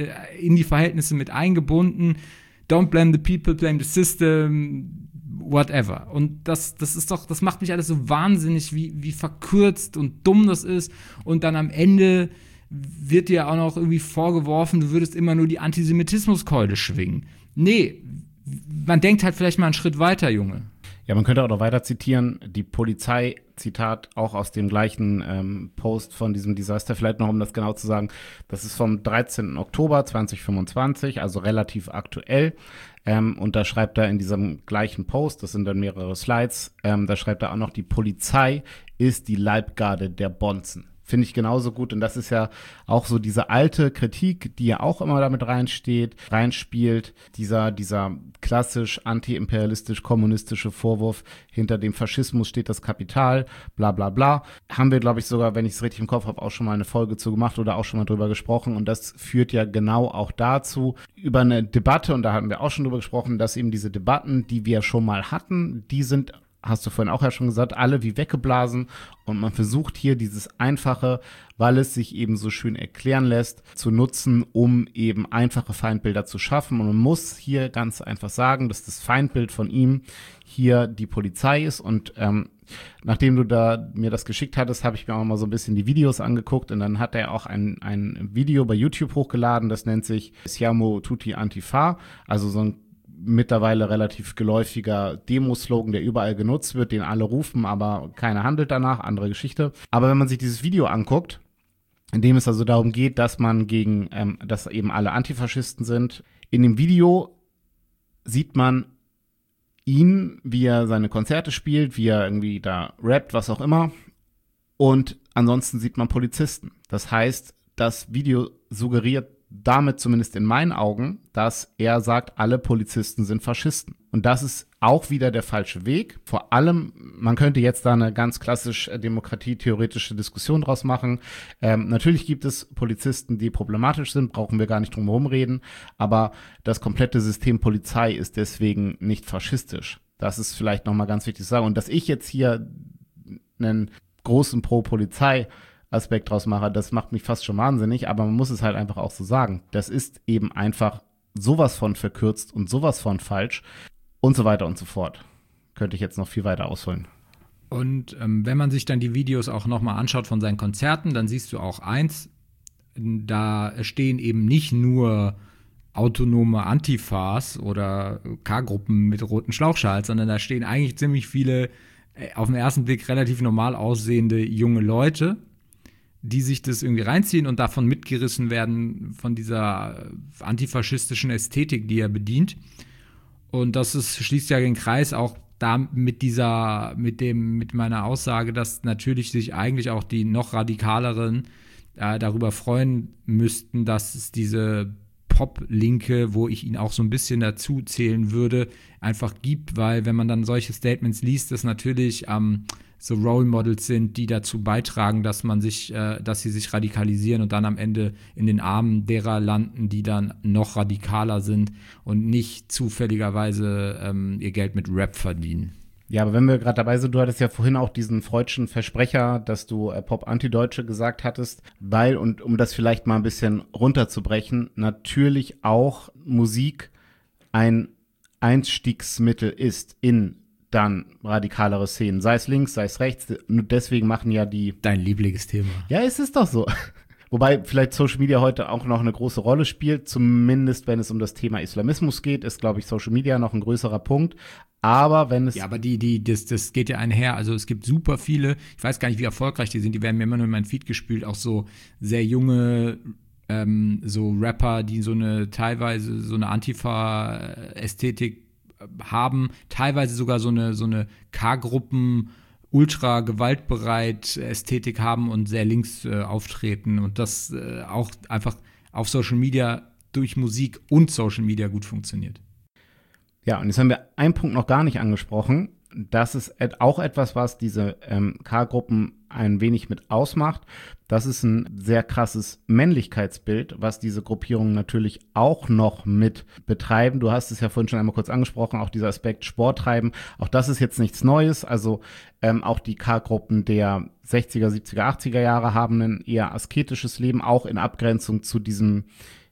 in die Verhältnisse mit eingebunden. Don't blame the people, blame the system, whatever. Und das macht mich alles so wahnsinnig, wie verkürzt und dumm das ist. Und dann am Ende wird dir auch noch irgendwie vorgeworfen, du würdest immer nur die Antisemitismuskeule schwingen. Nee, man denkt halt vielleicht mal einen Schritt weiter, Junge.
Ja, man könnte auch noch weiter zitieren. Die Polizei, Zitat, auch aus dem gleichen Post von diesem Desaster, vielleicht noch, um das genau zu sagen, das ist vom 13. Oktober 2025, also relativ aktuell. Und da schreibt er in diesem gleichen Post, das sind dann mehrere Slides, da schreibt er auch noch, die Polizei ist die Leibgarde der Bonzen. Finde ich genauso gut. Und das ist ja auch so diese alte Kritik, die ja auch immer damit reinspielt. Dieser klassisch anti-imperialistisch-kommunistische Vorwurf, hinter dem Faschismus steht das Kapital, bla bla bla. Haben wir, glaube ich, sogar, wenn ich es richtig im Kopf habe, auch schon mal eine Folge zu gemacht oder auch schon mal drüber gesprochen. Und das führt ja genau auch dazu, über eine Debatte, und da hatten wir auch schon drüber gesprochen, dass eben diese Debatten, die wir schon mal hatten, die sind, hast du vorhin auch ja schon gesagt, alle wie weggeblasen, und man versucht hier dieses Einfache, weil es sich eben so schön erklären lässt, zu nutzen, um eben einfache Feindbilder zu schaffen. Und man muss hier ganz einfach sagen, dass das Feindbild von ihm hier die Polizei ist. Und nachdem du mir das geschickt hattest, habe ich mir auch mal so ein bisschen die Videos angeguckt, und dann hat er auch ein Video bei YouTube hochgeladen, das nennt sich Siamo Tutti Antifa, also so ein mittlerweile relativ geläufiger Demo-Slogan, der überall genutzt wird, den alle rufen, aber keiner handelt danach, andere Geschichte. Aber wenn man sich dieses Video anguckt, in dem es also darum geht, dass man dass eben alle Antifaschisten sind, in dem Video sieht man ihn, wie er seine Konzerte spielt, wie er irgendwie da rappt, was auch immer, und ansonsten sieht man Polizisten. Das heißt, das Video suggeriert damit, zumindest in meinen Augen, dass er sagt, alle Polizisten sind Faschisten. Und das ist auch wieder der falsche Weg. Vor allem, man könnte jetzt da eine ganz klassisch demokratietheoretische Diskussion draus machen. Natürlich gibt es Polizisten, die problematisch sind, brauchen wir gar nicht drum herum reden, aber das komplette System Polizei ist deswegen nicht faschistisch. Das ist vielleicht nochmal ganz wichtig zu sagen. Und dass ich jetzt hier einen großen Pro-Polizei-Aspekt draus mache, das macht mich fast schon wahnsinnig, aber man muss es halt einfach auch so sagen. Das ist eben einfach sowas von verkürzt und sowas von falsch und so weiter und so fort. Könnte ich jetzt noch viel weiter ausholen.
Und wenn man sich dann die Videos auch nochmal anschaut von seinen Konzerten, dann siehst du auch eins, da stehen eben nicht nur autonome Antifas oder K-Gruppen mit roten Schlauchschals, sondern da stehen eigentlich ziemlich viele auf den ersten Blick relativ normal aussehende junge Leute, die sich das irgendwie reinziehen und davon mitgerissen werden von dieser antifaschistischen Ästhetik, die er bedient. Und schließt ja den Kreis auch da mit meiner Aussage, dass natürlich sich eigentlich auch die noch radikaleren darüber freuen müssten, dass es diese Pop-Linke, wo ich ihn auch so ein bisschen dazu zählen würde, einfach gibt, weil wenn man dann solche Statements liest, das natürlich so Role Models sind, die dazu beitragen, dass sie sich radikalisieren und dann am Ende in den Armen derer landen, die dann noch radikaler sind und nicht zufälligerweise ihr Geld mit Rap verdienen.
Ja, aber wenn wir gerade dabei sind, du hattest ja vorhin auch diesen freudschen Versprecher, dass du Pop-Antideutsche gesagt hattest, weil, und um das vielleicht mal ein bisschen runterzubrechen, natürlich auch Musik ein Einstiegsmittel ist in dann radikalere Szenen, sei es links, sei es rechts, nur deswegen machen ja die...
Dein Lieblingsthema.
Ja, es ist doch so. Wobei vielleicht Social Media heute auch noch eine große Rolle spielt, zumindest wenn es um das Thema Islamismus geht, ist, glaube ich, Social Media noch ein größerer Punkt. Aber wenn es...
Ja, aber das geht ja einher. Also es gibt super viele, ich weiß gar nicht, wie erfolgreich die sind, die werden mir immer nur in meinen Feed gespült, auch so sehr junge so Rapper, die teilweise so eine Antifa-Ästhetik haben, teilweise sogar so eine K-Gruppen- ultra gewaltbereit Ästhetik haben und sehr links auftreten und das auch einfach auf Social Media durch Musik und Social Media gut funktioniert.
Ja, und jetzt haben wir einen Punkt noch gar nicht angesprochen. Das ist auch etwas, was diese K-Gruppen ein wenig mit ausmacht. Das ist ein sehr krasses Männlichkeitsbild, was diese Gruppierungen natürlich auch noch mit betreiben. Du hast es ja vorhin schon einmal kurz angesprochen, auch dieser Aspekt Sport treiben. Auch das ist jetzt nichts Neues. Also auch die K-Gruppen der 60er, 70er, 80er Jahre haben ein eher asketisches Leben, auch in Abgrenzung zu diesem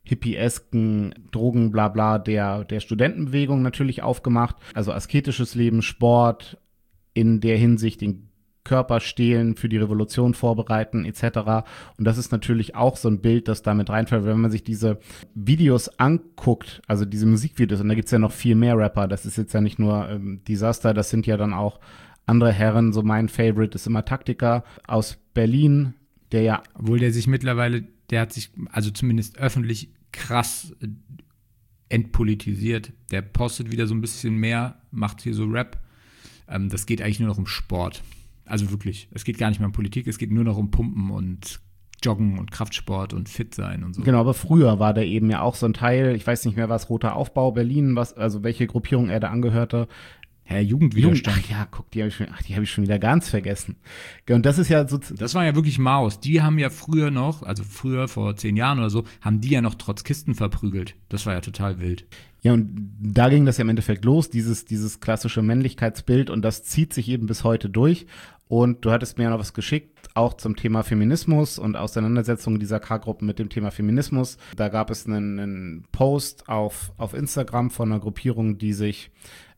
hippiesken Drogen, bla bla, der Studentenbewegung natürlich aufgemacht. Also asketisches Leben, Sport, in der Hinsicht den Körper stehlen, für die Revolution vorbereiten etc. Und das ist natürlich auch so ein Bild, das damit reinfällt, wenn man sich diese Videos anguckt, also diese Musikvideos, und da gibt's ja noch viel mehr Rapper, das ist jetzt ja nicht nur Disaster, das sind ja dann auch andere Herren, so mein Favorite ist immer Taktika aus Berlin, der ja...
Obwohl der sich mittlerweile, der hat sich also zumindest öffentlich krass entpolitisiert. Der postet wieder so ein bisschen mehr, macht hier so Rap. Das geht eigentlich nur noch um Sport. Also wirklich, es geht gar nicht mehr um Politik, es geht nur noch um Pumpen und Joggen und Kraftsport und fit sein und so.
Genau, aber früher war der eben ja auch so ein Teil, ich weiß nicht mehr, was Roter Aufbau Berlin, also welche Gruppierung er da angehörte.
Jugendwiderstand.
Ach ja, guck, die habe ich schon wieder ganz vergessen. Und das ist ja so.
Das war ja wirklich Maus. Die haben ja früher noch, also früher vor 10 Jahren oder so, haben die ja noch Trotzkisten verprügelt. Das war ja total wild.
Ja, und da ging das ja im Endeffekt los, dieses klassische Männlichkeitsbild, und das zieht sich eben bis heute durch. Und du hattest mir ja noch was geschickt, auch zum Thema Feminismus und Auseinandersetzung dieser K-Gruppen mit dem Thema Feminismus. Da gab es einen Post auf Instagram von einer Gruppierung, die sich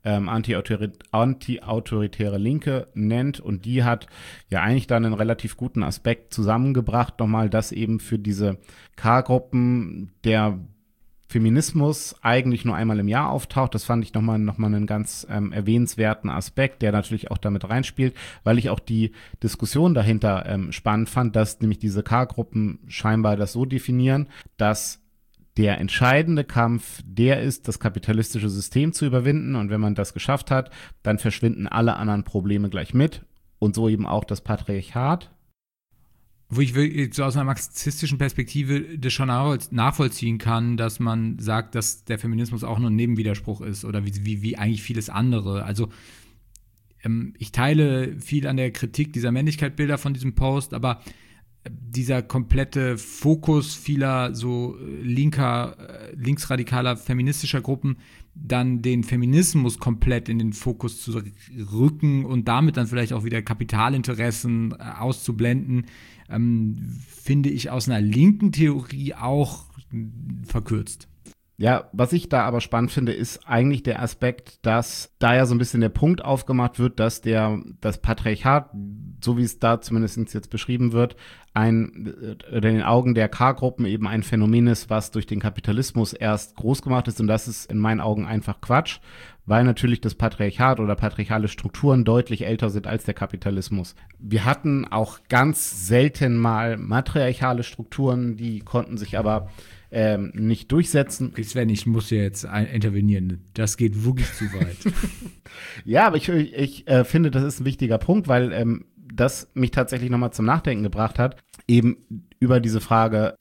anti-autoritäre Linke nennt, und die hat ja eigentlich dann einen relativ guten Aspekt zusammengebracht, nochmal, dass eben für diese K-Gruppen der Feminismus eigentlich nur einmal im Jahr auftaucht. Das fand ich nochmal einen ganz erwähnenswerten Aspekt, der natürlich auch damit reinspielt, weil ich auch die Diskussion dahinter spannend fand, dass nämlich diese K-Gruppen scheinbar das so definieren, dass der entscheidende Kampf der ist, das kapitalistische System zu überwinden, und wenn man das geschafft hat, dann verschwinden alle anderen Probleme gleich mit, und so eben auch das Patriarchat.
Wo ich so aus einer marxistischen Perspektive das schon nachvollziehen kann, dass man sagt, dass der Feminismus auch nur ein Nebenwiderspruch ist oder wie eigentlich vieles andere. Also ich teile viel an der Kritik dieser Männlichkeitsbilder von diesem Post, aber dieser komplette Fokus vieler so linksradikaler feministischer Gruppen, dann den Feminismus komplett in den Fokus zu rücken und damit dann vielleicht auch wieder Kapitalinteressen auszublenden, finde ich aus einer linken Theorie auch verkürzt.
Ja, was ich da aber spannend finde, ist eigentlich der Aspekt, dass da ja so ein bisschen der Punkt aufgemacht wird, dass das Patriarchat, so wie es da zumindest jetzt beschrieben wird, in den Augen der K-Gruppen eben ein Phänomen ist, was durch den Kapitalismus erst groß gemacht ist, und das ist in meinen Augen einfach Quatsch, weil natürlich das Patriarchat oder patriarchale Strukturen deutlich älter sind als der Kapitalismus. Wir hatten auch ganz selten mal matriarchale Strukturen, die konnten sich aber nicht durchsetzen.
Sven, ich muss ja jetzt intervenieren. Das geht wirklich zu weit.
Ja, aber ich finde, das ist ein wichtiger Punkt, weil das mich tatsächlich nochmal zum Nachdenken gebracht hat, eben über diese Frage,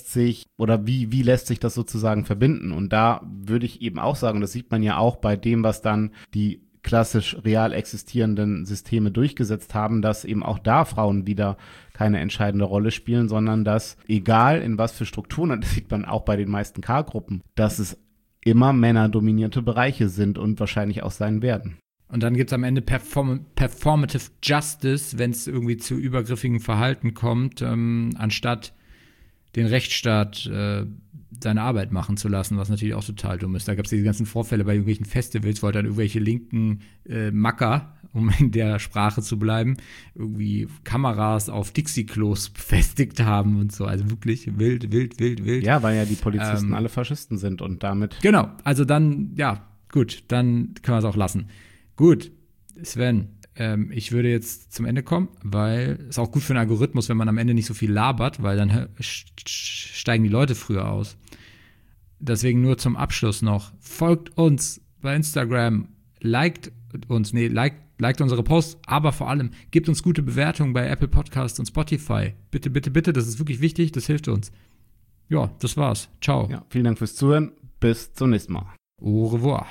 wie lässt sich das sozusagen verbinden? Und da würde ich eben auch sagen, das sieht man ja auch bei dem, was dann die klassisch real existierenden Systeme durchgesetzt haben, dass eben auch da Frauen wieder keine entscheidende Rolle spielen, sondern dass, egal in was für Strukturen, und das sieht man auch bei den meisten K-Gruppen, dass es immer männerdominierte Bereiche sind und wahrscheinlich auch sein werden.
Und dann gibt es am Ende Performative Justice, wenn es irgendwie zu übergriffigen Verhalten kommt, anstatt den Rechtsstaat seine Arbeit machen zu lassen, was natürlich auch total dumm ist. Da gab es diese ganzen Vorfälle bei irgendwelchen Festivals, wo dann irgendwelche linken Macker, um in der Sprache zu bleiben, irgendwie Kameras auf Dixie-Klos befestigt haben und so. Also wirklich wild.
Ja, weil ja die Polizisten alle Faschisten sind und damit.
Genau, also dann, ja, gut, dann können wir es auch lassen. Gut, Sven, ich würde jetzt zum Ende kommen, weil es auch gut für den Algorithmus, wenn man am Ende nicht so viel labert, weil dann steigen die Leute früher aus. Deswegen nur zum Abschluss noch, folgt uns bei Instagram, liked unsere Posts, aber vor allem gebt uns gute Bewertungen bei Apple Podcasts und Spotify. Bitte, bitte, bitte, das ist wirklich wichtig, das hilft uns. Ja, das war's. Ciao.
Ja, vielen Dank fürs Zuhören. Bis zum nächsten Mal.
Au revoir.